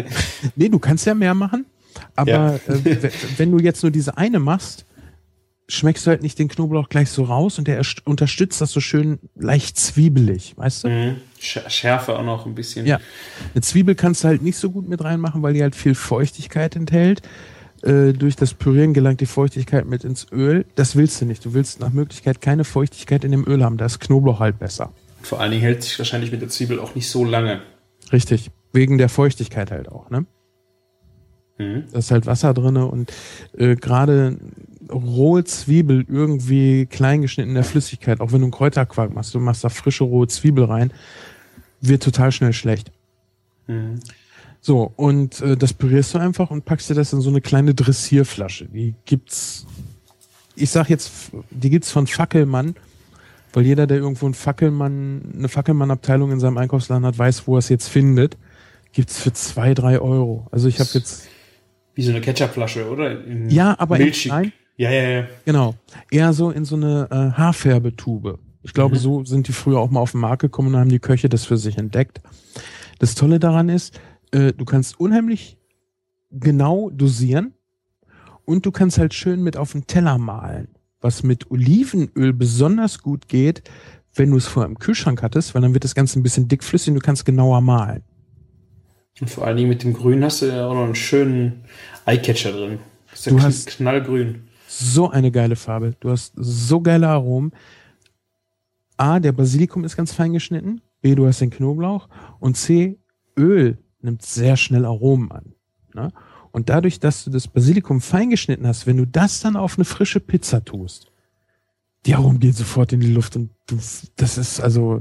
Nee, du kannst ja mehr machen, aber Ja. äh, w- wenn du jetzt nur diese eine machst, schmeckst du halt nicht den Knoblauch gleich so raus und der erst- unterstützt das so schön leicht zwiebelig, weißt du? Mhm. Sch- Schärfe auch noch ein bisschen. Ja. Eine Zwiebel kannst du halt nicht so gut mit reinmachen, weil die halt viel Feuchtigkeit enthält. Äh, durch das Pürieren gelangt die Feuchtigkeit mit ins Öl. Das willst du nicht. Du willst nach Möglichkeit keine Feuchtigkeit in dem Öl haben. Da ist Knoblauch halt besser. Vor allen Dingen hält sich wahrscheinlich mit der Zwiebel auch nicht so lange. Richtig. Wegen der Feuchtigkeit halt auch, ne? Mhm. Da ist halt Wasser drinne und äh, gerade rohe Zwiebel irgendwie klein geschnitten in der Flüssigkeit, auch wenn du einen Kräuterquark machst, du machst da frische rohe Zwiebel rein, wird total schnell schlecht. Mhm. So, und äh, das pürierst du einfach und packst dir das in so eine kleine Dressierflasche. Die gibt's, ich sag jetzt, die gibt's von Fackelmann, weil jeder, der irgendwo einen Fackelmann, eine Fackelmann-Abteilung in seinem Einkaufsladen hat, weiß, wo er es jetzt findet. Gibt's für zwei, drei Euro. Also ich habe jetzt... Wie so eine Ketchupflasche, oder? In Ja, aber milchig. in klein. Ja, ja, ja. Genau. Eher so in so eine äh, Haarfärbetube. Ich glaube, Mhm. so sind die früher auch mal auf den Markt gekommen und haben die Köche das für sich entdeckt. Das Tolle daran ist, äh, du kannst unheimlich genau dosieren und du kannst halt schön mit auf den Teller malen. Was mit Olivenöl besonders gut geht, wenn du es vorher im Kühlschrank hattest, weil dann wird das Ganze ein bisschen dickflüssig und du kannst genauer malen. Und vor allen Dingen mit dem Grün hast du ja auch noch einen schönen Eyecatcher drin. Das ist ja Du kn- hast- knallgrün. So eine geile Farbe. Du hast so geile Aromen. A, der Basilikum ist ganz fein geschnitten. B, du hast den Knoblauch. Und C, Öl nimmt sehr schnell Aromen an. Ne? Und dadurch, dass du das Basilikum fein geschnitten hast, wenn du das dann auf eine frische Pizza tust, die Aromen gehen sofort in die Luft und du, das ist also,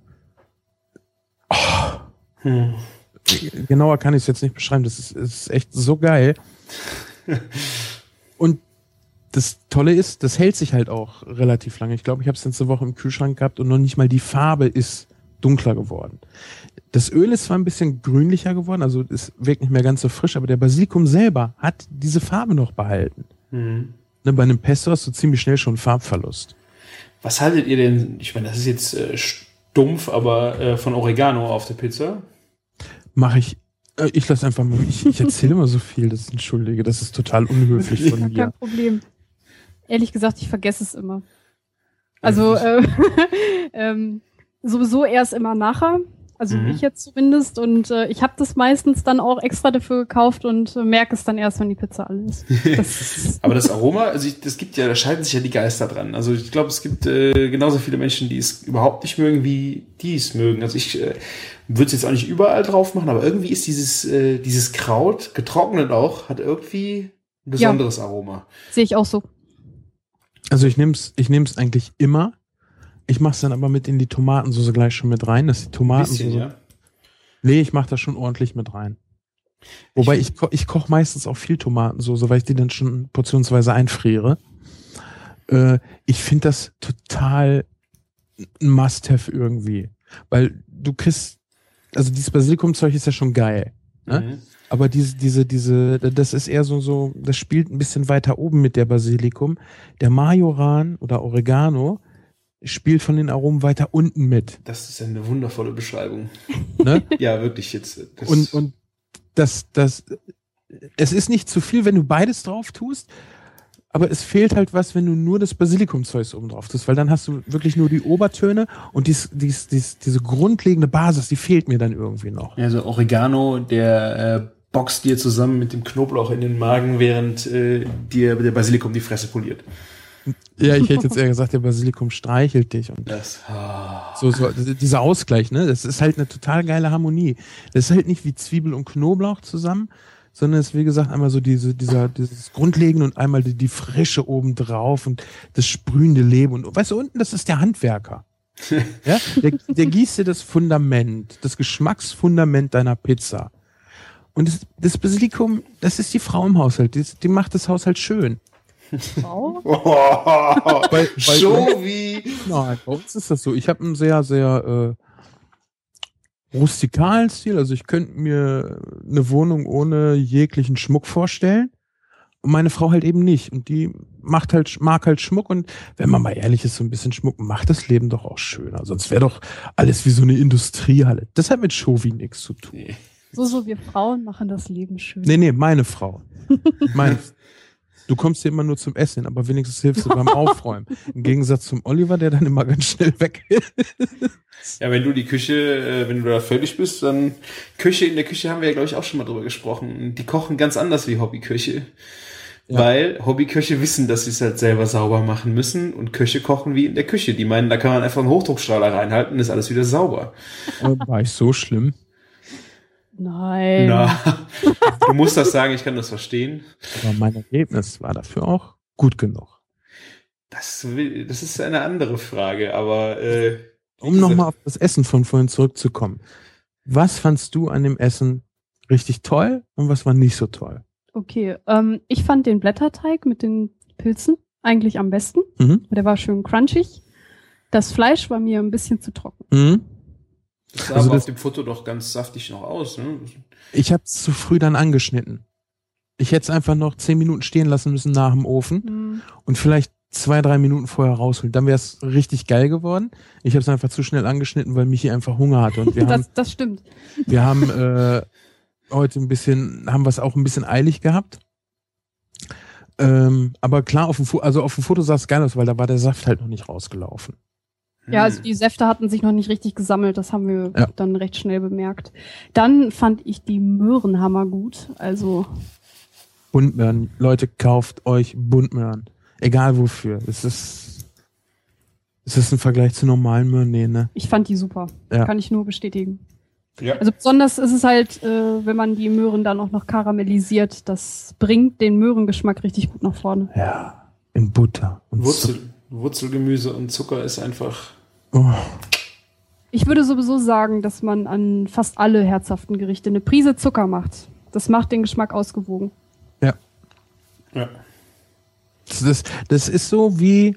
Hm. genauer kann ich es jetzt nicht beschreiben, das ist, ist echt so geil. Und das Tolle ist, das hält sich halt auch relativ lange. Ich glaube, ich habe es letzte Woche im Kühlschrank gehabt und noch nicht mal die Farbe ist dunkler geworden. Das Öl ist zwar ein bisschen grünlicher geworden, also es wirkt nicht mehr ganz so frisch, aber der Basilikum selber hat diese Farbe noch behalten. Hm. Ne, bei einem Pesto hast du ziemlich schnell schon Farbverlust. Was haltet ihr denn, ich meine, das ist jetzt äh, stumpf, aber äh, von Oregano auf der Pizza? Mache ich, äh, ich lasse einfach mal, ich, ich erzähle immer so viel, das entschuldige, das ist total unhöflich von Ja, mir. kein Problem. Ehrlich gesagt, ich vergesse es immer. Also äh, ähm, sowieso erst immer nachher. Also Mhm. ich jetzt zumindest. Und äh, ich habe das meistens dann auch extra dafür gekauft und äh, merke es dann erst, wenn die Pizza alle ist. Das, Aber das Aroma, also ich, das gibt ja, da scheiden sich ja die Geister dran. Also ich glaube, es gibt äh, genauso viele Menschen, die es überhaupt nicht mögen, wie die es mögen. Also ich äh, würde es jetzt auch nicht überall drauf machen, aber irgendwie ist dieses, äh, dieses Kraut, getrocknet auch, hat irgendwie ein besonderes Aroma. sehe ich auch so. Also ich nehme es ich nehm's eigentlich immer. Ich mache es dann aber mit in die Tomatensauce gleich schon mit rein, dass die Ein Tomatensauce... bisschen, ja. Nee, ich mache das schon ordentlich mit rein. Wobei ich, ko ich koche meistens auch viel Tomatensauce, weil ich die dann schon portionsweise einfriere. Äh, ich finde das total ein Must-have irgendwie. Weil du kriegst, also dieses Basilikumzeug ist ja schon geil. Ne? Mhm. Aber diese, diese, diese, das ist eher so, so, das spielt ein bisschen weiter oben mit der Basilikum. Der Majoran oder Oregano spielt von den Aromen weiter unten mit. Das ist eine wundervolle Beschreibung. Ne? Ja, wirklich jetzt. Das Und, und das, das, es ist nicht zu viel, wenn du beides drauf tust, aber es fehlt halt was, wenn du nur das Basilikumzeug oben drauf tust, weil dann hast du wirklich nur die Obertöne und dies, dies, dies, diese grundlegende Basis, die fehlt mir dann irgendwie noch. Also Oregano, der äh, boxt dir zusammen mit dem Knoblauch in den Magen, während äh, dir der Basilikum die Fresse poliert. Ja, ich hätte jetzt eher gesagt, der Basilikum streichelt dich und Das. Ah. so, so, dieser Ausgleich, ne? Das ist halt eine total geile Harmonie. Das ist halt nicht wie Zwiebel und Knoblauch zusammen, sondern es ist, wie gesagt, einmal so diese, dieser, dieses Grundlegende und einmal die, die Frische oben drauf und das sprühende Leben. Und weißt du, unten, das ist der Handwerker. Ja? Der, der gießt dir das Fundament, das Geschmacksfundament deiner Pizza. Und das, das Basilikum, das ist die Frau im Haushalt, die, die macht das Haushalt schön. Wow. Oh, Bei- bei- Jovi. Nein, bei uns ist das so. Ich habe einen sehr, sehr äh, rustikalen Stil. Also ich könnte mir eine Wohnung ohne jeglichen Schmuck vorstellen. Und meine Frau halt eben nicht. Und die macht halt, mag halt Schmuck. Und wenn man mal ehrlich ist, so ein bisschen Schmuck macht das Leben doch auch schöner. Sonst wäre doch alles wie so eine Industriehalle. Das hat mit Shovi nichts zu tun. Nee. So, so, wir Frauen machen das Leben schön. Nee, nee, meine Frau. Meine, Du kommst hier immer nur zum Essen, aber wenigstens hilfst du beim Aufräumen. Im Gegensatz zum Oliver, der dann immer ganz schnell weg ist. Ja, wenn du die Küche, äh, wenn du da fertig bist, dann Küche, in der Küche haben wir ja, glaube ich, auch schon mal drüber gesprochen. Die kochen ganz anders wie Hobbyköche. Ja. Weil Hobbyköche wissen, dass sie es halt selber sauber machen müssen und Köche kochen wie in der Küche. Die meinen, da kann man einfach einen Hochdruckstrahler reinhalten und ist alles wieder sauber. War ich so schlimm? Nein. Na, du musst das sagen, ich kann das verstehen. Aber mein Ergebnis war dafür auch gut genug. Das, will, das ist eine andere Frage, aber äh, um nochmal auf das Essen von vorhin zurückzukommen. Was fandst du an dem Essen richtig toll und was war nicht so toll? Okay, ähm, ich fand den Blätterteig mit den Pilzen eigentlich am besten. Mhm. Der war schön crunchig. Das Fleisch war mir ein bisschen zu trocken. Mhm. das sah Also aber das- auf dem Foto doch ganz saftig noch aus. Ne? Ich habe es zu früh dann angeschnitten. Ich hätte es einfach noch zehn Minuten stehen lassen müssen nach dem Ofen Mhm. und vielleicht zwei, drei Minuten vorher rausholen. Dann wäre es richtig geil geworden. Ich habe es einfach zu schnell angeschnitten, weil Michi einfach Hunger hatte. Und wir haben, Das, das stimmt. wir haben äh, heute ein bisschen, haben wir es auch ein bisschen eilig gehabt. Ähm, aber klar, auf dem, Fo- also auf dem Foto sah es geil aus, weil da war der Saft halt noch nicht rausgelaufen. Ja, also die Säfte hatten sich noch nicht richtig gesammelt. Das haben wir Ja. dann recht schnell bemerkt. Dann fand ich die Möhrenhammer gut. Also Buntmöhren. Leute, kauft euch Buntmöhren. Egal wofür. Es ist, ist das ein Vergleich zu normalen Möhren? Nee, ne? ich fand die super. Ja. Kann ich nur bestätigen. Ja. Also besonders ist es halt, äh, wenn man die Möhren dann auch noch karamellisiert. Das bringt den Möhrengeschmack richtig gut nach vorne. Ja. In Butter. Und Wurzel, Wurzelgemüse und Zucker ist einfach. So. Oh. Ich würde sowieso sagen, dass man an fast alle herzhaften Gerichte eine Prise Zucker macht. Das macht den Geschmack ausgewogen. Ja. Ja. Das, das, das ist so wie.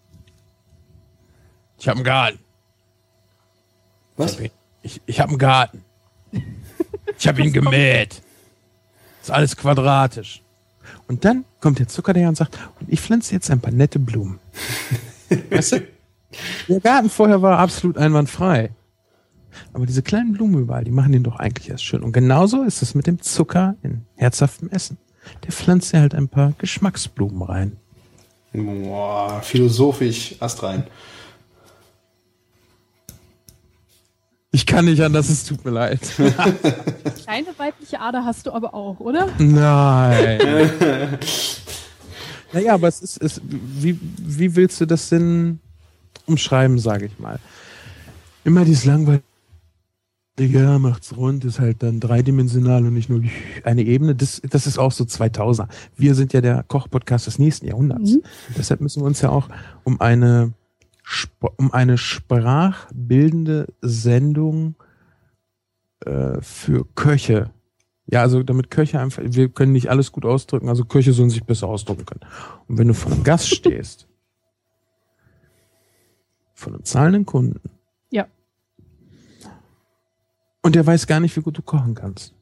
Ich habe einen Garten. Was? Ich, ich habe einen Garten. Ich habe ihn gemäht. Ist alles quadratisch. Und dann kommt der Zucker daher und sagt, und ich pflanze jetzt ein paar nette Blumen. Weißt du? Der Garten vorher war absolut einwandfrei. Aber diese kleinen Blumen überall, die machen den doch eigentlich erst schön. Und genauso ist es mit dem Zucker in herzhaftem Essen. Der pflanzt ja halt ein paar Geschmacksblumen rein. Boah, philosophisch, Ast rein. Ich kann nicht anders, es tut mir leid. Kleine weibliche Ader hast du aber auch, oder? Nein. Naja, aber es ist, es, wie, wie willst du das denn umschreiben, sage ich mal? Immer dieses langweilige, ja, macht's rund, ist halt dann dreidimensional und nicht nur eine Ebene. Das, das ist auch so zweitausender. Wir sind ja der Koch-Podcast des nächsten Jahrhunderts. Mhm. Deshalb müssen wir uns ja auch um eine, Sp- um eine sprachbildende Sendung äh, für Köche. Ja, also damit Köche einfach, wir können nicht alles gut ausdrücken, also Köche sollen sich besser ausdrücken können. Und wenn du vor einem Gast stehst, von einem zahlenden Kunden, Ja. und der weiß gar nicht, wie gut du kochen kannst,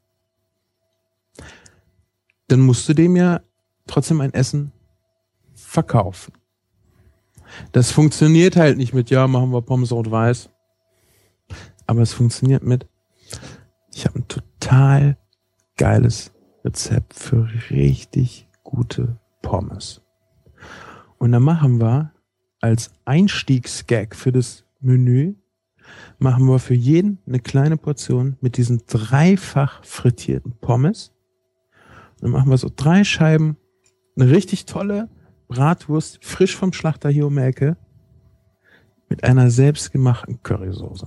dann musst du dem ja trotzdem ein Essen verkaufen. Das funktioniert halt nicht mit, ja, machen wir Pommes rot-weiß. Aber es funktioniert mit, ich habe ein total geiles Rezept für richtig gute Pommes. Und dann machen wir als Einstiegsgag für das Menü, machen wir für jeden eine kleine Portion mit diesen dreifach frittierten Pommes. Dann machen wir so drei Scheiben, eine richtig tolle Bratwurst, frisch vom Schlachter hier um die Ecke, mit einer selbstgemachten Currysoße.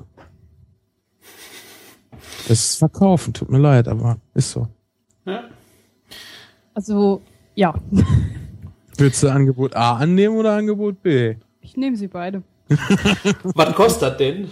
Das ist verkaufen, tut mir leid, aber ist so. Ja. Also, ja. Willst du Angebot A annehmen oder Angebot B? Ich nehme sie beide. Was kostet das denn?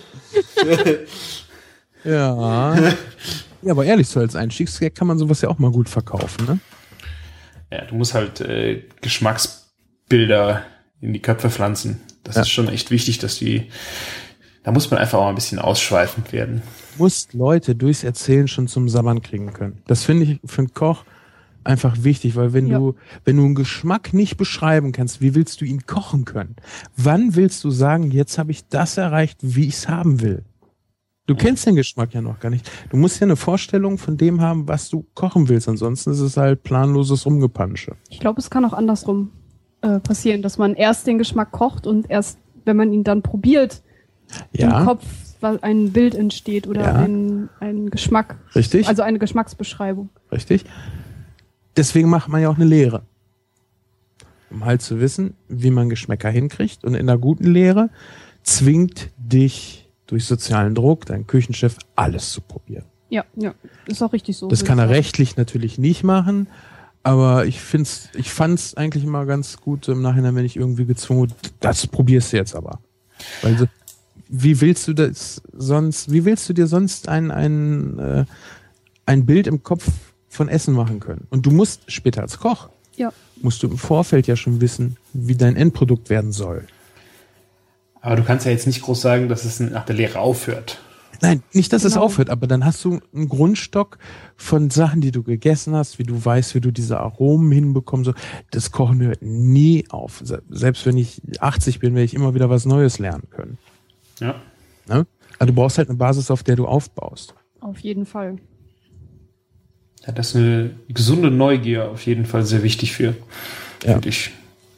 Ja. Ja, aber ehrlich, so als Einstiegsgag kann man sowas ja auch mal gut verkaufen, ne? Ja, du musst halt äh, Geschmacksbilder in die Köpfe pflanzen. Das Ja. ist schon echt wichtig, dass die, da muss man einfach auch ein bisschen ausschweifend werden. Du musst Leute durchs Erzählen schon zum Sabbern kriegen können. Das finde ich für einen Koch einfach wichtig, weil wenn Ja. du, wenn du einen Geschmack nicht beschreiben kannst, wie willst du ihn kochen können? Wann willst du sagen, jetzt habe ich das erreicht, wie ich es haben will? Du kennst den Geschmack ja noch gar nicht. Du musst ja eine Vorstellung von dem haben, was du kochen willst. Ansonsten ist es halt planloses Rumgepansche. Ich glaube, es kann auch andersrum äh, passieren, dass man erst den Geschmack kocht und erst, wenn man ihn dann probiert, Ja, im Kopf ein Bild entsteht oder Ja. ein, ein Geschmack. richtig, Also eine Geschmacksbeschreibung. richtig. Deswegen macht man ja auch eine Lehre. Um halt zu wissen, wie man Geschmäcker hinkriegt. Und in einer guten Lehre zwingt dich durch sozialen Druck, dein Küchenchef, alles zu probieren. Ja, ja, ist auch richtig so. Das würde kann ich er sagen. rechtlich natürlich nicht machen, aber ich find's, ich fand's eigentlich immer ganz gut im Nachhinein, wenn ich irgendwie gezwungen wurde, das probierst du jetzt aber. Weil so, wie willst du das sonst, wie willst du dir sonst ein, ein, äh, ein Bild im Kopf von Essen machen können? Und du musst später als Koch, Ja. musst du im Vorfeld ja schon wissen, wie dein Endprodukt werden soll. Aber du kannst ja jetzt nicht groß sagen, dass es nach der Lehre aufhört. Nein, nicht, dass es Genau. aufhört, aber dann hast du einen Grundstock von Sachen, die du gegessen hast, wie du weißt, wie du diese Aromen hinbekommst. So, das Kochen hört nie auf. Se- Selbst wenn ich achtzig bin, werde ich immer wieder was Neues lernen können. Ja. Ne? Also du brauchst halt eine Basis, auf der du aufbaust. Auf jeden Fall. Ja, das ist eine gesunde Neugier auf jeden Fall sehr wichtig für, Ja. für dich.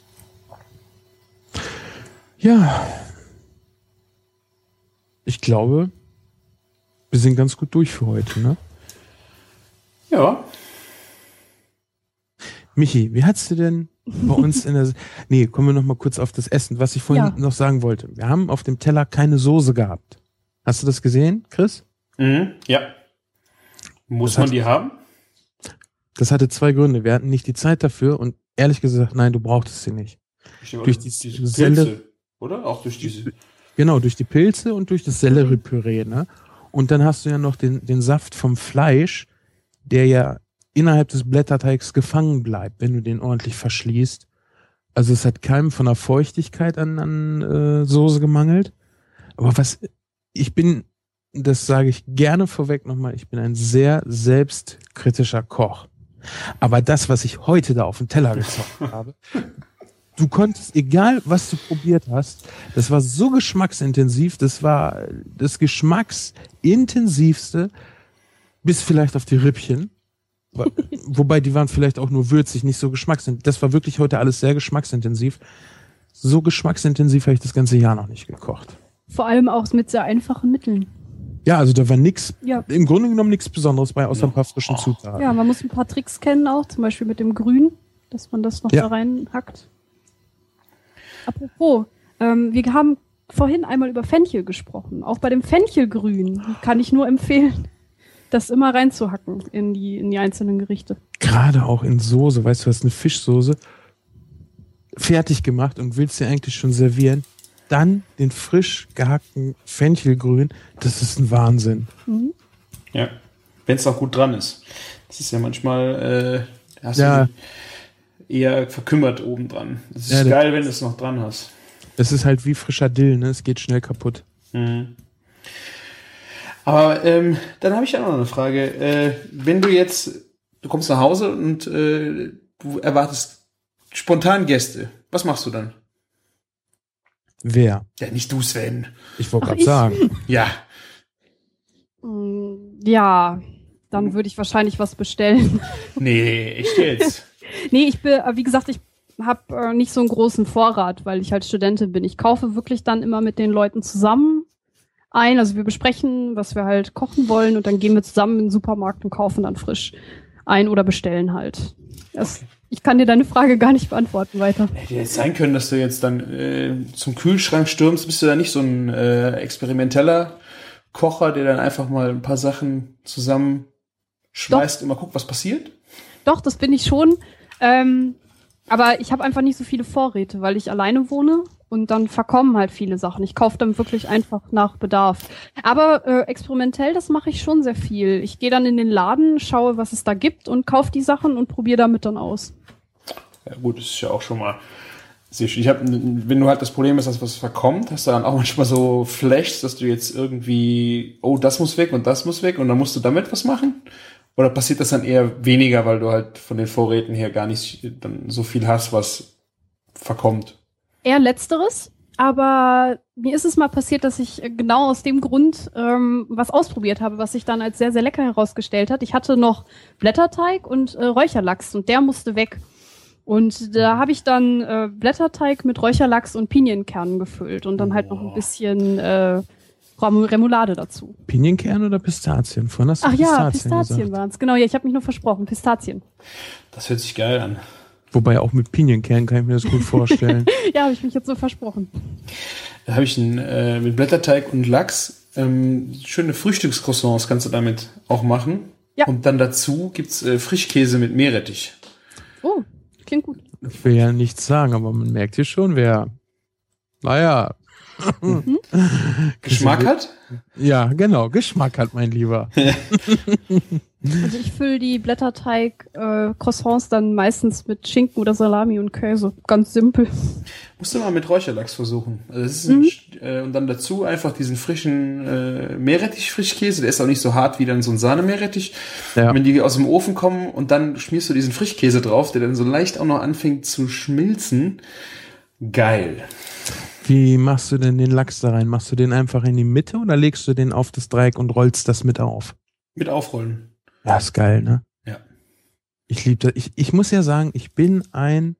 Ja. Ich glaube, wir sind ganz gut durch für heute, ne? Ja. Michi, wie hat's dir denn bei uns in der... Nee, kommen wir noch mal kurz auf das Essen, was ich vorhin Ja. noch sagen wollte. Wir haben auf dem Teller keine Soße gehabt. Hast du das gesehen, Chris? Mhm. Ja. Muss Das man hat- die haben? Das hatte zwei Gründe. Wir hatten nicht die Zeit dafür und ehrlich gesagt, nein, du brauchtest sie nicht. Durch die diese Selle- Pilze, oder? Auch durch diese. Genau, durch die Pilze und durch das Selleriepüree, ne? Und dann hast du ja noch den, den Saft vom Fleisch, der ja innerhalb des Blätterteigs gefangen bleibt, wenn du den ordentlich verschließt. Also es hat keinem von der Feuchtigkeit an, an äh, Soße gemangelt. Aber was, ich bin, das sage ich gerne vorweg nochmal, ich bin ein sehr selbstkritischer Koch. Aber das, was ich heute da auf den Teller gezogen habe, du konntest, egal was du probiert hast, das war so geschmacksintensiv, das war das geschmacksintensivste, bis vielleicht auf die Rippchen. Wo- Wobei die waren vielleicht auch nur würzig, nicht so geschmacksintensiv. Das war wirklich heute alles sehr geschmacksintensiv. So geschmacksintensiv habe ich das ganze Jahr noch nicht gekocht. Vor allem auch mit sehr einfachen Mitteln. Ja, also da war nix, Ja. im Grunde genommen nichts Besonderes bei, außer ein paar frischen Zutaten. Ja, man muss ein paar Tricks kennen auch, zum Beispiel mit dem Grün, dass man das noch Ja. da reinhackt. Apropos, ähm, wir haben vorhin einmal über Fenchel gesprochen. Auch bei dem Fenchelgrün kann ich nur empfehlen, das immer reinzuhacken in die, in die einzelnen Gerichte. Gerade auch in Soße, weißt du, was eine Fischsoße fertig gemacht und willst sie eigentlich schon servieren, dann den frisch gehackten Fenchelgrün, das ist ein Wahnsinn. Mhm. Ja. Wenn es auch gut dran ist. Das ist ja manchmal, äh, hast Ja. du eher verkümmert oben dran. Das ist Ja, das- geil, wenn du es noch dran hast. Das ist halt wie frischer Dill, ne? Es geht schnell kaputt. Mhm. Aber ähm, dann habe ich ja noch eine Frage. Äh, wenn du jetzt, du kommst nach Hause und äh, du erwartest spontan Gäste, was machst du dann? Wer? Ja, nicht du, Sven. Ich wollte Ach, gerade ich? sagen. Ja. Mm, Ja, dann würde ich wahrscheinlich was bestellen. Nee, echt jetzt. Nee, ich bin, äh, wie gesagt, ich habe äh, nicht so einen großen Vorrat, weil ich halt Studentin bin. Ich kaufe wirklich dann immer mit den Leuten zusammen ein. Also wir besprechen, was wir halt kochen wollen und dann gehen wir zusammen in den Supermarkt und kaufen dann frisch ein oder bestellen halt. Das, Okay. Ich kann dir deine Frage gar nicht beantworten weiter. Hätte jetzt sein können, dass du jetzt dann äh, zum Kühlschrank stürmst. Bist du da nicht so ein äh, experimenteller Kocher, der dann einfach mal ein paar Sachen zusammen schmeißt und mal guckt, was passiert? Doch, das bin ich schon. Ähm, aber ich habe einfach nicht so viele Vorräte, weil ich alleine wohne und dann verkommen halt viele Sachen. Ich kaufe dann wirklich einfach nach Bedarf. Aber äh, experimentell, das mache ich schon sehr viel. Ich gehe dann in den Laden, schaue, was es da gibt und kaufe die Sachen und probiere damit dann aus. Ja gut, das ist ja auch schon mal sehr schön. Ich hab, wenn du halt das Problem hast, dass was verkommt, hast du dann auch manchmal so Flashs, dass du jetzt irgendwie, oh, das muss weg und das muss weg und dann musst du damit was machen? Oder passiert das dann eher weniger, weil du halt von den Vorräten her gar nicht dann so viel hast, was verkommt? Eher letzteres. aber mir ist es mal passiert, dass ich genau aus dem Grund ähm, was ausprobiert habe, was sich dann als sehr, sehr lecker herausgestellt hat. Ich hatte noch Blätterteig und äh, Räucherlachs und der musste weg. Und da habe ich dann äh, Blätterteig mit Räucherlachs und Pinienkernen gefüllt und dann halt noch ein bisschen äh, Remoulade dazu. Pinienkerne oder Pistazien? Vorhin hast du Ach ja, Pistazien, Pistazien waren es. Genau, ja, ich habe mich nur versprochen. Pistazien. Das hört sich geil an. Wobei auch mit Pinienkernen kann ich mir das gut vorstellen. Ja, habe ich mich jetzt so versprochen. Da habe ich ein, äh, mit Blätterteig und Lachs ähm, schöne Frühstückscroissants kannst du damit auch machen. Ja. Und dann dazu gibt's äh, Frischkäse mit Meerrettich. Oh, klingt gut. Ich will ja nichts sagen, aber man merkt hier schon, wer, naja, Mhm. Geschmack hat? Ja, genau, Geschmack hat, mein Lieber. Also ich fülle die Blätterteig-Croissants äh, dann meistens mit Schinken oder Salami und Käse. Ganz simpel. Musst du mal mit Räucherlachs versuchen. Also das ist Mhm. ein, äh, und dann dazu einfach diesen frischen äh, Meerrettich-Frischkäse. Der ist auch nicht so hart wie dann so ein Sahne-Meerrettich. Ja. Wenn die aus dem Ofen kommen und dann schmierst du diesen Frischkäse drauf, der dann so leicht auch noch anfängt zu schmilzen. Geil. Wie machst du denn den Lachs da rein? Machst du den einfach in die Mitte oder legst du den auf das Dreieck und rollst das mit auf? Mit aufrollen. Ja, ist geil, ne? Ja. Ich liebe das. Ich, ich muss ja sagen, ich bin ein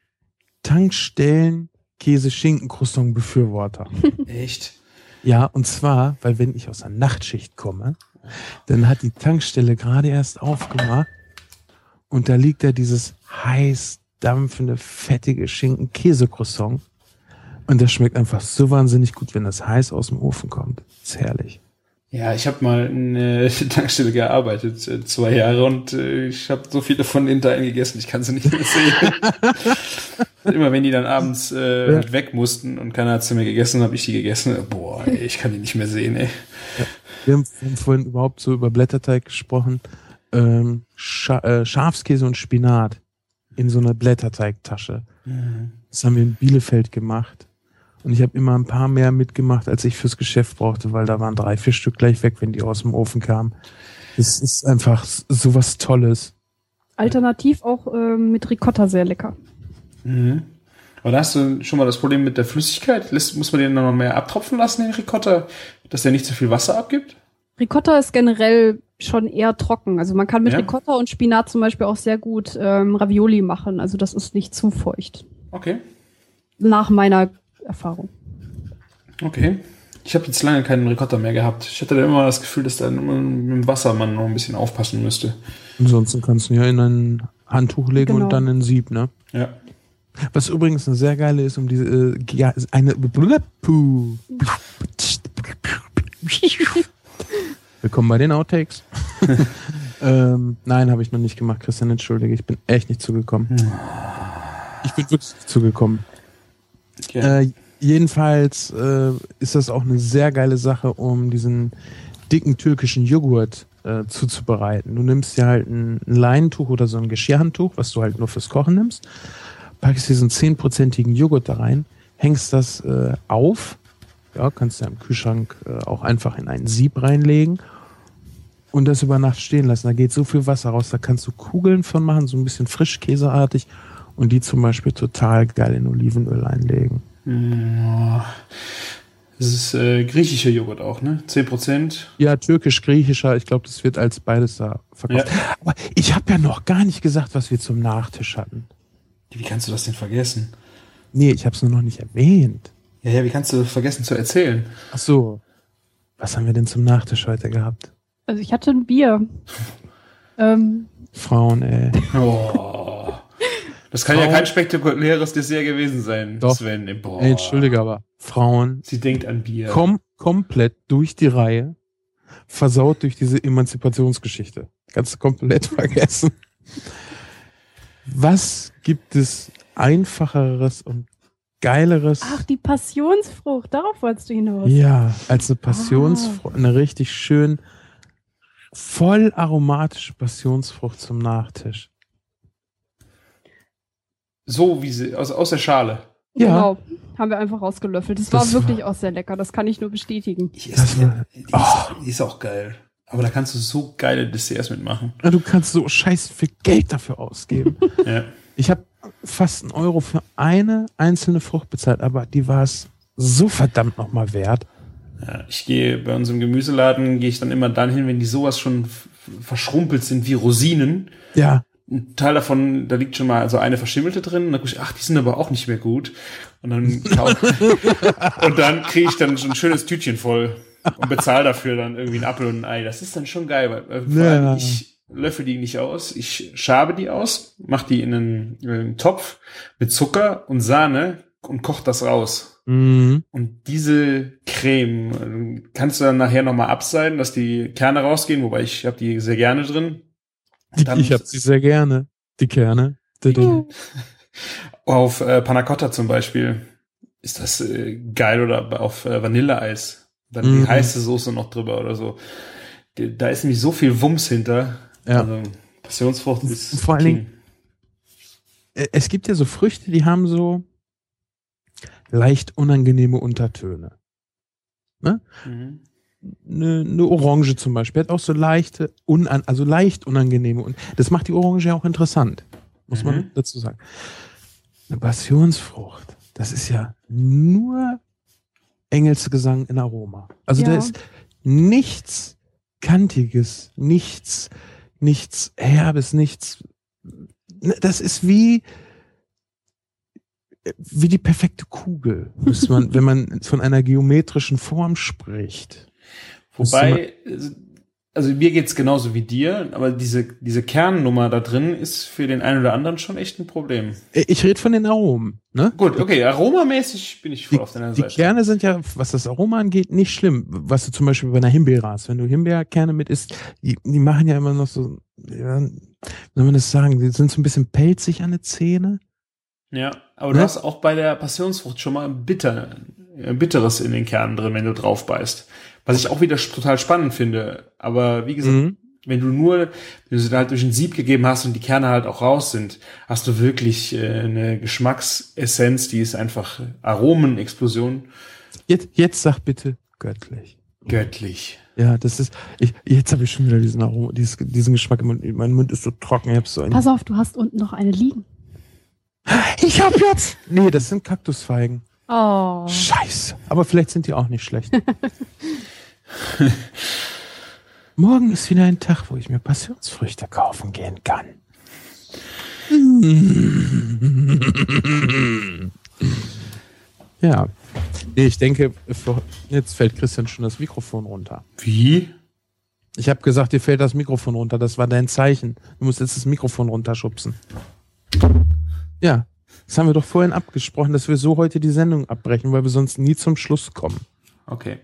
Tankstellen-Käse-Schinken-Croissant-Befürworter. Echt? Ja, und zwar, weil wenn ich aus der Nachtschicht komme, dann hat die Tankstelle gerade erst aufgemacht und da liegt da dieses heiß dampfende, fettige Schinken-Käse-Croissant. Und das schmeckt einfach so wahnsinnig gut, wenn das heiß aus dem Ofen kommt. Ist herrlich. Ja, ich habe mal in der Tankstelle gearbeitet, äh, zwei Jahre, und äh, ich habe so viele von den Teilen gegessen, ich kann sie nicht mehr sehen. Immer wenn die dann abends äh, Ja. halt weg mussten und keiner hat sie mehr gegessen, habe ich die gegessen. Boah, ey, ich kann die nicht mehr sehen, ey. Wir haben, wir haben vorhin überhaupt so über Blätterteig gesprochen. Ähm, Scha äh, Schafskäse und Spinat in so einer Blätterteigtasche. Mhm. Das haben wir in Bielefeld gemacht. Und ich habe immer ein paar mehr mitgemacht, als ich fürs Geschäft brauchte, weil da waren drei, vier Stück gleich weg, wenn die aus dem Ofen kamen. Das ist einfach so was Tolles. Alternativ auch ähm, mit Ricotta sehr lecker. Mhm. Aber da hast du schon mal das Problem mit der Flüssigkeit. Lässt, muss man den dann noch mehr abtropfen lassen, den Ricotta, dass der nicht so viel Wasser abgibt? Ricotta ist generell schon eher trocken. Also man kann mit Ja? Ricotta und Spinat zum Beispiel auch sehr gut ähm, Ravioli machen. Also das ist nicht zu feucht. Okay. Nach meiner Erfahrung. Okay. Ich habe jetzt lange keinen Ricotta mehr gehabt. Ich hatte da immer das Gefühl, dass da mit dem Wasser man noch ein bisschen aufpassen müsste. Ansonsten kannst du ja in ein Handtuch legen Genau. und dann in ein Sieb, ne? Ja. Was übrigens eine sehr geile ist, um diese, äh, ja, eine, Puh. Willkommen bei den Outtakes. ähm, nein, habe ich noch nicht gemacht, Christian, entschuldige, ich bin echt nicht zugekommen. Ich bin wirklich nicht zugekommen. Okay. Äh, jedenfalls äh, ist das auch eine sehr geile Sache, um diesen dicken türkischen Joghurt äh, zuzubereiten. Du nimmst dir halt ein, ein Leinentuch oder so ein Geschirrhandtuch, was du halt nur fürs Kochen nimmst, packst diesen zehnprozentigen Joghurt da rein, hängst das äh, auf, ja, kannst du ja im Kühlschrank äh, auch einfach in ein Sieb reinlegen und das über Nacht stehen lassen. Da geht so viel Wasser raus, da kannst du Kugeln von machen, so ein bisschen frischkäseartig, und die zum Beispiel total geil in Olivenöl einlegen. Ja. Das ist äh, griechischer Joghurt auch, ne? zehn Prozent. Ja, türkisch-griechischer, ich glaube, das wird als beides da verkauft. Ja. Aber ich habe ja noch gar nicht gesagt, was wir zum Nachtisch hatten. Wie kannst du das denn vergessen? Nee, ich habe es nur noch nicht erwähnt. Ja, ja, wie kannst du vergessen zu erzählen? Ach so. Was haben wir denn zum Nachtisch heute gehabt? Also ich hatte ein Bier. ähm, Frauen, ey. Oh. Das kann Frau- ja kein spektakuläres Dessert gewesen sein, Doch. Sven. Ey, boah. Ey, entschuldige, aber Frauen Sie denkt an Bier. kom komplett durch die Reihe, versaut durch diese Emanzipationsgeschichte. Kannst du komplett vergessen. Was gibt es Einfacheres und Geileres? ach, die Passionsfrucht, darauf wolltest du hinaus. Ja, als eine Passionsfrucht, eine richtig schön voll aromatische Passionsfrucht zum Nachtisch. So wie sie, aus, aus der Schale. Ja. Genau, haben wir einfach rausgelöffelt. Das, Das war wirklich war- auch sehr lecker, das kann ich nur bestätigen. Ich Das esse die, war- die, ist, die ist auch geil. Aber da kannst du so geile Desserts mitmachen. Du kannst so scheiß viel Geld dafür ausgeben. Ja. Ich habe fast einen Euro für eine einzelne Frucht bezahlt, aber die war es so verdammt nochmal wert. Ja, ich gehe bei uns im Gemüseladen, gehe ich dann immer dann hin, wenn die sowas schon f- verschrumpelt sind wie Rosinen. Ja. Ein Teil davon, da liegt schon mal so eine verschimmelte drin. Und dann gucke ich, ach, die sind aber auch nicht mehr gut. Und dann, und dann kriege ich dann so ein schönes Tütchen voll und bezahle dafür dann irgendwie einen Apfel und ein Ei. Das ist dann schon geil, weil äh, vor Ja. allem ich löffel die nicht aus. Ich schabe die aus, mache die in einen, in einen Topf mit Zucker und Sahne und koche das raus. Mhm. Und diese Creme äh, kannst du dann nachher nochmal abseiden, dass die Kerne rausgehen, wobei ich habe die sehr gerne drin. Die, Dann- ich hab sie sehr gerne, die Kerne. Oh. Auf äh, Panna Cotta zum Beispiel ist das äh, geil oder auf äh, Vanilleeis. Dann Mhm. die heiße Soße noch drüber oder so. Die, da ist nämlich so viel Wumms hinter. Ja. Also Passionsfrucht ist Vor allen King. Dingen- Äh, Es gibt ja so Früchte, die haben so leicht unangenehme Untertöne. Mhm. Eine, eine Orange zum Beispiel hat auch so leichte, unan, also leicht unangenehme. Und das macht die Orange ja auch interessant, muss Mhm. man dazu sagen. Eine Passionsfrucht, das ist ja nur Engelsgesang in Aroma. Also Ja. da ist nichts Kantiges, nichts, nichts Herbes, nichts. Das ist wie wie die perfekte Kugel, muss man, wenn man von einer geometrischen Form spricht. Wobei, also mir geht's genauso wie dir, aber diese, diese Kernnummer da drin ist für den einen oder anderen schon echt ein Problem. Ich rede von den Aromen, ne? Gut, okay, aromamäßig bin ich voll Die, auf deiner die Seite. Kerne sind ja, was das Aroma angeht, nicht schlimm. Was du zum Beispiel bei einer Himbeere hast, wenn du Himbeerkerne mit isst, die, die machen ja immer noch so, ja, wie soll man das sagen, die sind so ein bisschen pelzig an den Zähnen. Ja, aber Ne? du hast auch bei der Passionsfrucht schon mal bitter, äh, Bitteres in den Kernen drin, wenn du drauf beißt. Was ich auch wieder sch- total spannend finde. Aber wie gesagt, Mhm. wenn du nur, wenn du sie halt durch ein Sieb gegeben hast und die Kerne halt auch raus sind, hast du wirklich äh, eine Geschmacksessenz, die ist einfach Aromenexplosion. Jetzt, jetzt sag bitte göttlich. Göttlich. Ja, das ist, ich, jetzt habe ich schon wieder diesen Aroma, dieses, diesen Geschmack im Mund. Mein Mund ist so trocken, ich hab so ein, Pass auf, du hast unten noch eine liegen. ich hab jetzt, nee, das sind Kaktusfeigen. Oh. Scheiße. Aber vielleicht sind die auch nicht schlecht. Morgen ist wieder ein Tag, wo ich mir Passionsfrüchte kaufen gehen kann. Ja. Nee, ich denke, für, jetzt fällt Christian schon das Mikrofon runter. Wie? Ich habe gesagt, dir fällt das Mikrofon runter. Das war dein Zeichen. Du musst jetzt das Mikrofon runterschubsen. Ja. Das haben wir doch vorhin abgesprochen, dass wir so heute die Sendung abbrechen, weil wir sonst nie zum Schluss kommen. Okay.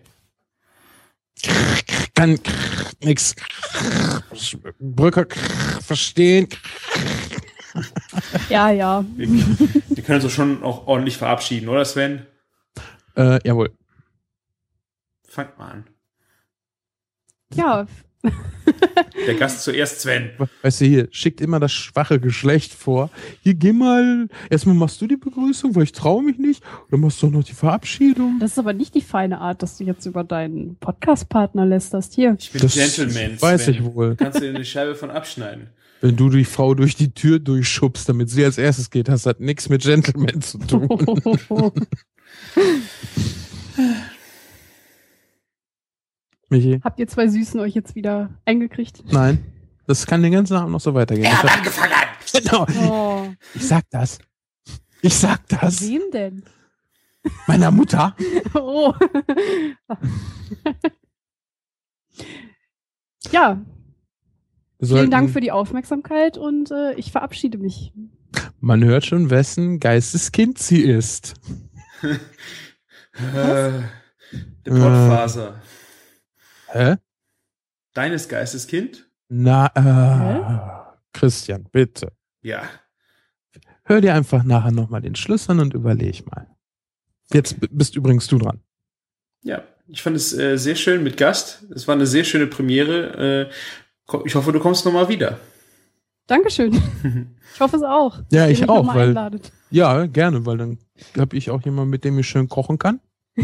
Kann nix Brücke verstehen. Ja, ja. Wir, wir können uns doch schon auch ordentlich verabschieden, oder Sven? Äh, jawohl. Fangt mal an. Ja, Der Gast zuerst, Sven. Weißt du, hier, schickt immer das schwache Geschlecht vor. Hier, geh mal, erstmal machst du die Begrüßung, weil ich traue mich nicht. Und dann machst du auch noch die Verabschiedung. das ist aber nicht die feine Art, dass du jetzt über deinen Podcast-Partner lästerst. Hier. Ich bin Das Gentleman, weiß Sven. ich wohl. Kannst du dir eine Scheibe von abschneiden. Wenn du die Frau durch die Tür durchschubst, damit sie als erstes geht, hast das nichts mit Gentleman zu tun. Michi? Habt ihr zwei Süßen euch jetzt wieder eingekriegt? Nein. Das kann den ganzen Abend noch so weitergehen. Ich hab, angefangen hat. genau. Oh, Ich sag das. Ich sag das. wem denn? Meiner Mutter. Oh. Ja, Wir vielen sollten- Dank für die Aufmerksamkeit und äh, ich verabschiede mich. Man hört schon, wessen Geisteskind sie ist. Äh, der Pottfaser. Hä? Deines Geistes Kind? Na, äh, Christian, bitte. Ja. Hör dir einfach nachher nochmal den Schluss an und überleg mal. Jetzt b- bist übrigens du dran. Ja, ich fand es äh, sehr schön mit Gast. Es war eine sehr schöne Premiere. Äh, ko- ich hoffe, du kommst nochmal wieder. Dankeschön. Ich hoffe es auch. Ja, dass ihr ich mich auch, noch mal weil- einladet. Ja, gerne, weil dann habe ich auch jemanden, mit dem ich schön kochen kann.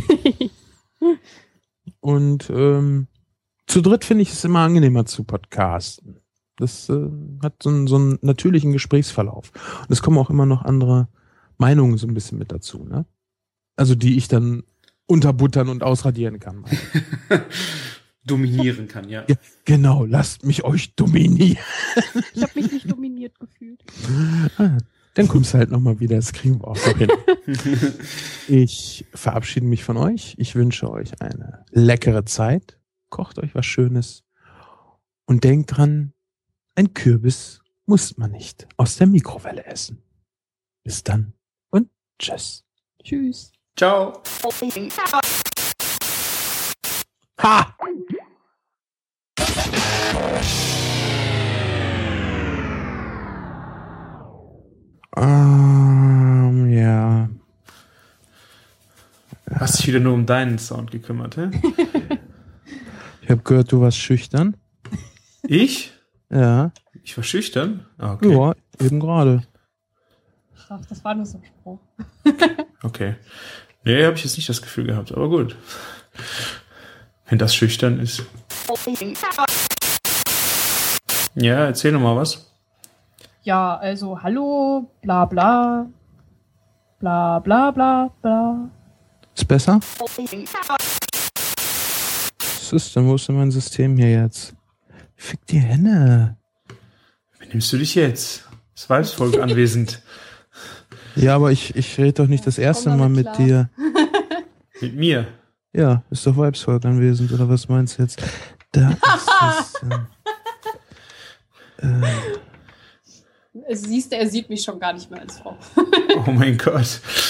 Und ähm, zu dritt finde ich es immer angenehmer zu podcasten. Das äh, hat so einen, so einen natürlichen Gesprächsverlauf. Und es kommen auch immer noch andere Meinungen so ein bisschen mit dazu, ne? Also die ich dann unterbuttern und ausradieren kann. Dominieren kann, ja. Ja, genau, lasst mich euch dominieren. Ich habe mich nicht dominiert gefühlt. Ah, dann kommst du halt nochmal wieder, das kriegen wir auch noch hin. Ich verabschiede mich von euch. Ich wünsche euch eine leckere Zeit. Kocht euch was Schönes. Und denkt dran, ein Kürbis muss man nicht aus der Mikrowelle essen. Bis dann und tschüss. Tschüss. Ciao. Ha! Ähm, ja. Hast dich wieder nur um deinen Sound gekümmert, hä? Ich habe gehört, du warst schüchtern. Ich? Ja. Ich war schüchtern? Ah, okay. Ja, eben gerade. Ich dachte, das war nur so ein Spruch. Okay. Nee, habe ich jetzt nicht das Gefühl gehabt, aber gut. Wenn das schüchtern ist. Ja, erzähl doch mal was. Ja, also hallo, bla bla. Bla bla bla bla. Ist besser? Was ist denn? Wo ist denn mein System hier jetzt? Fick die Henne. Wie nimmst du dich jetzt? Das Weibsvolk anwesend. Ja, aber ich, ich rede doch nicht das erste Komm Mal damit mit klar. dir. Mit mir. Ja, ist doch Weibsvolk anwesend, oder was meinst du jetzt? Da ist das. Äh, äh, Siehst du, er sieht mich schon gar nicht mehr als Frau. Oh mein Gott.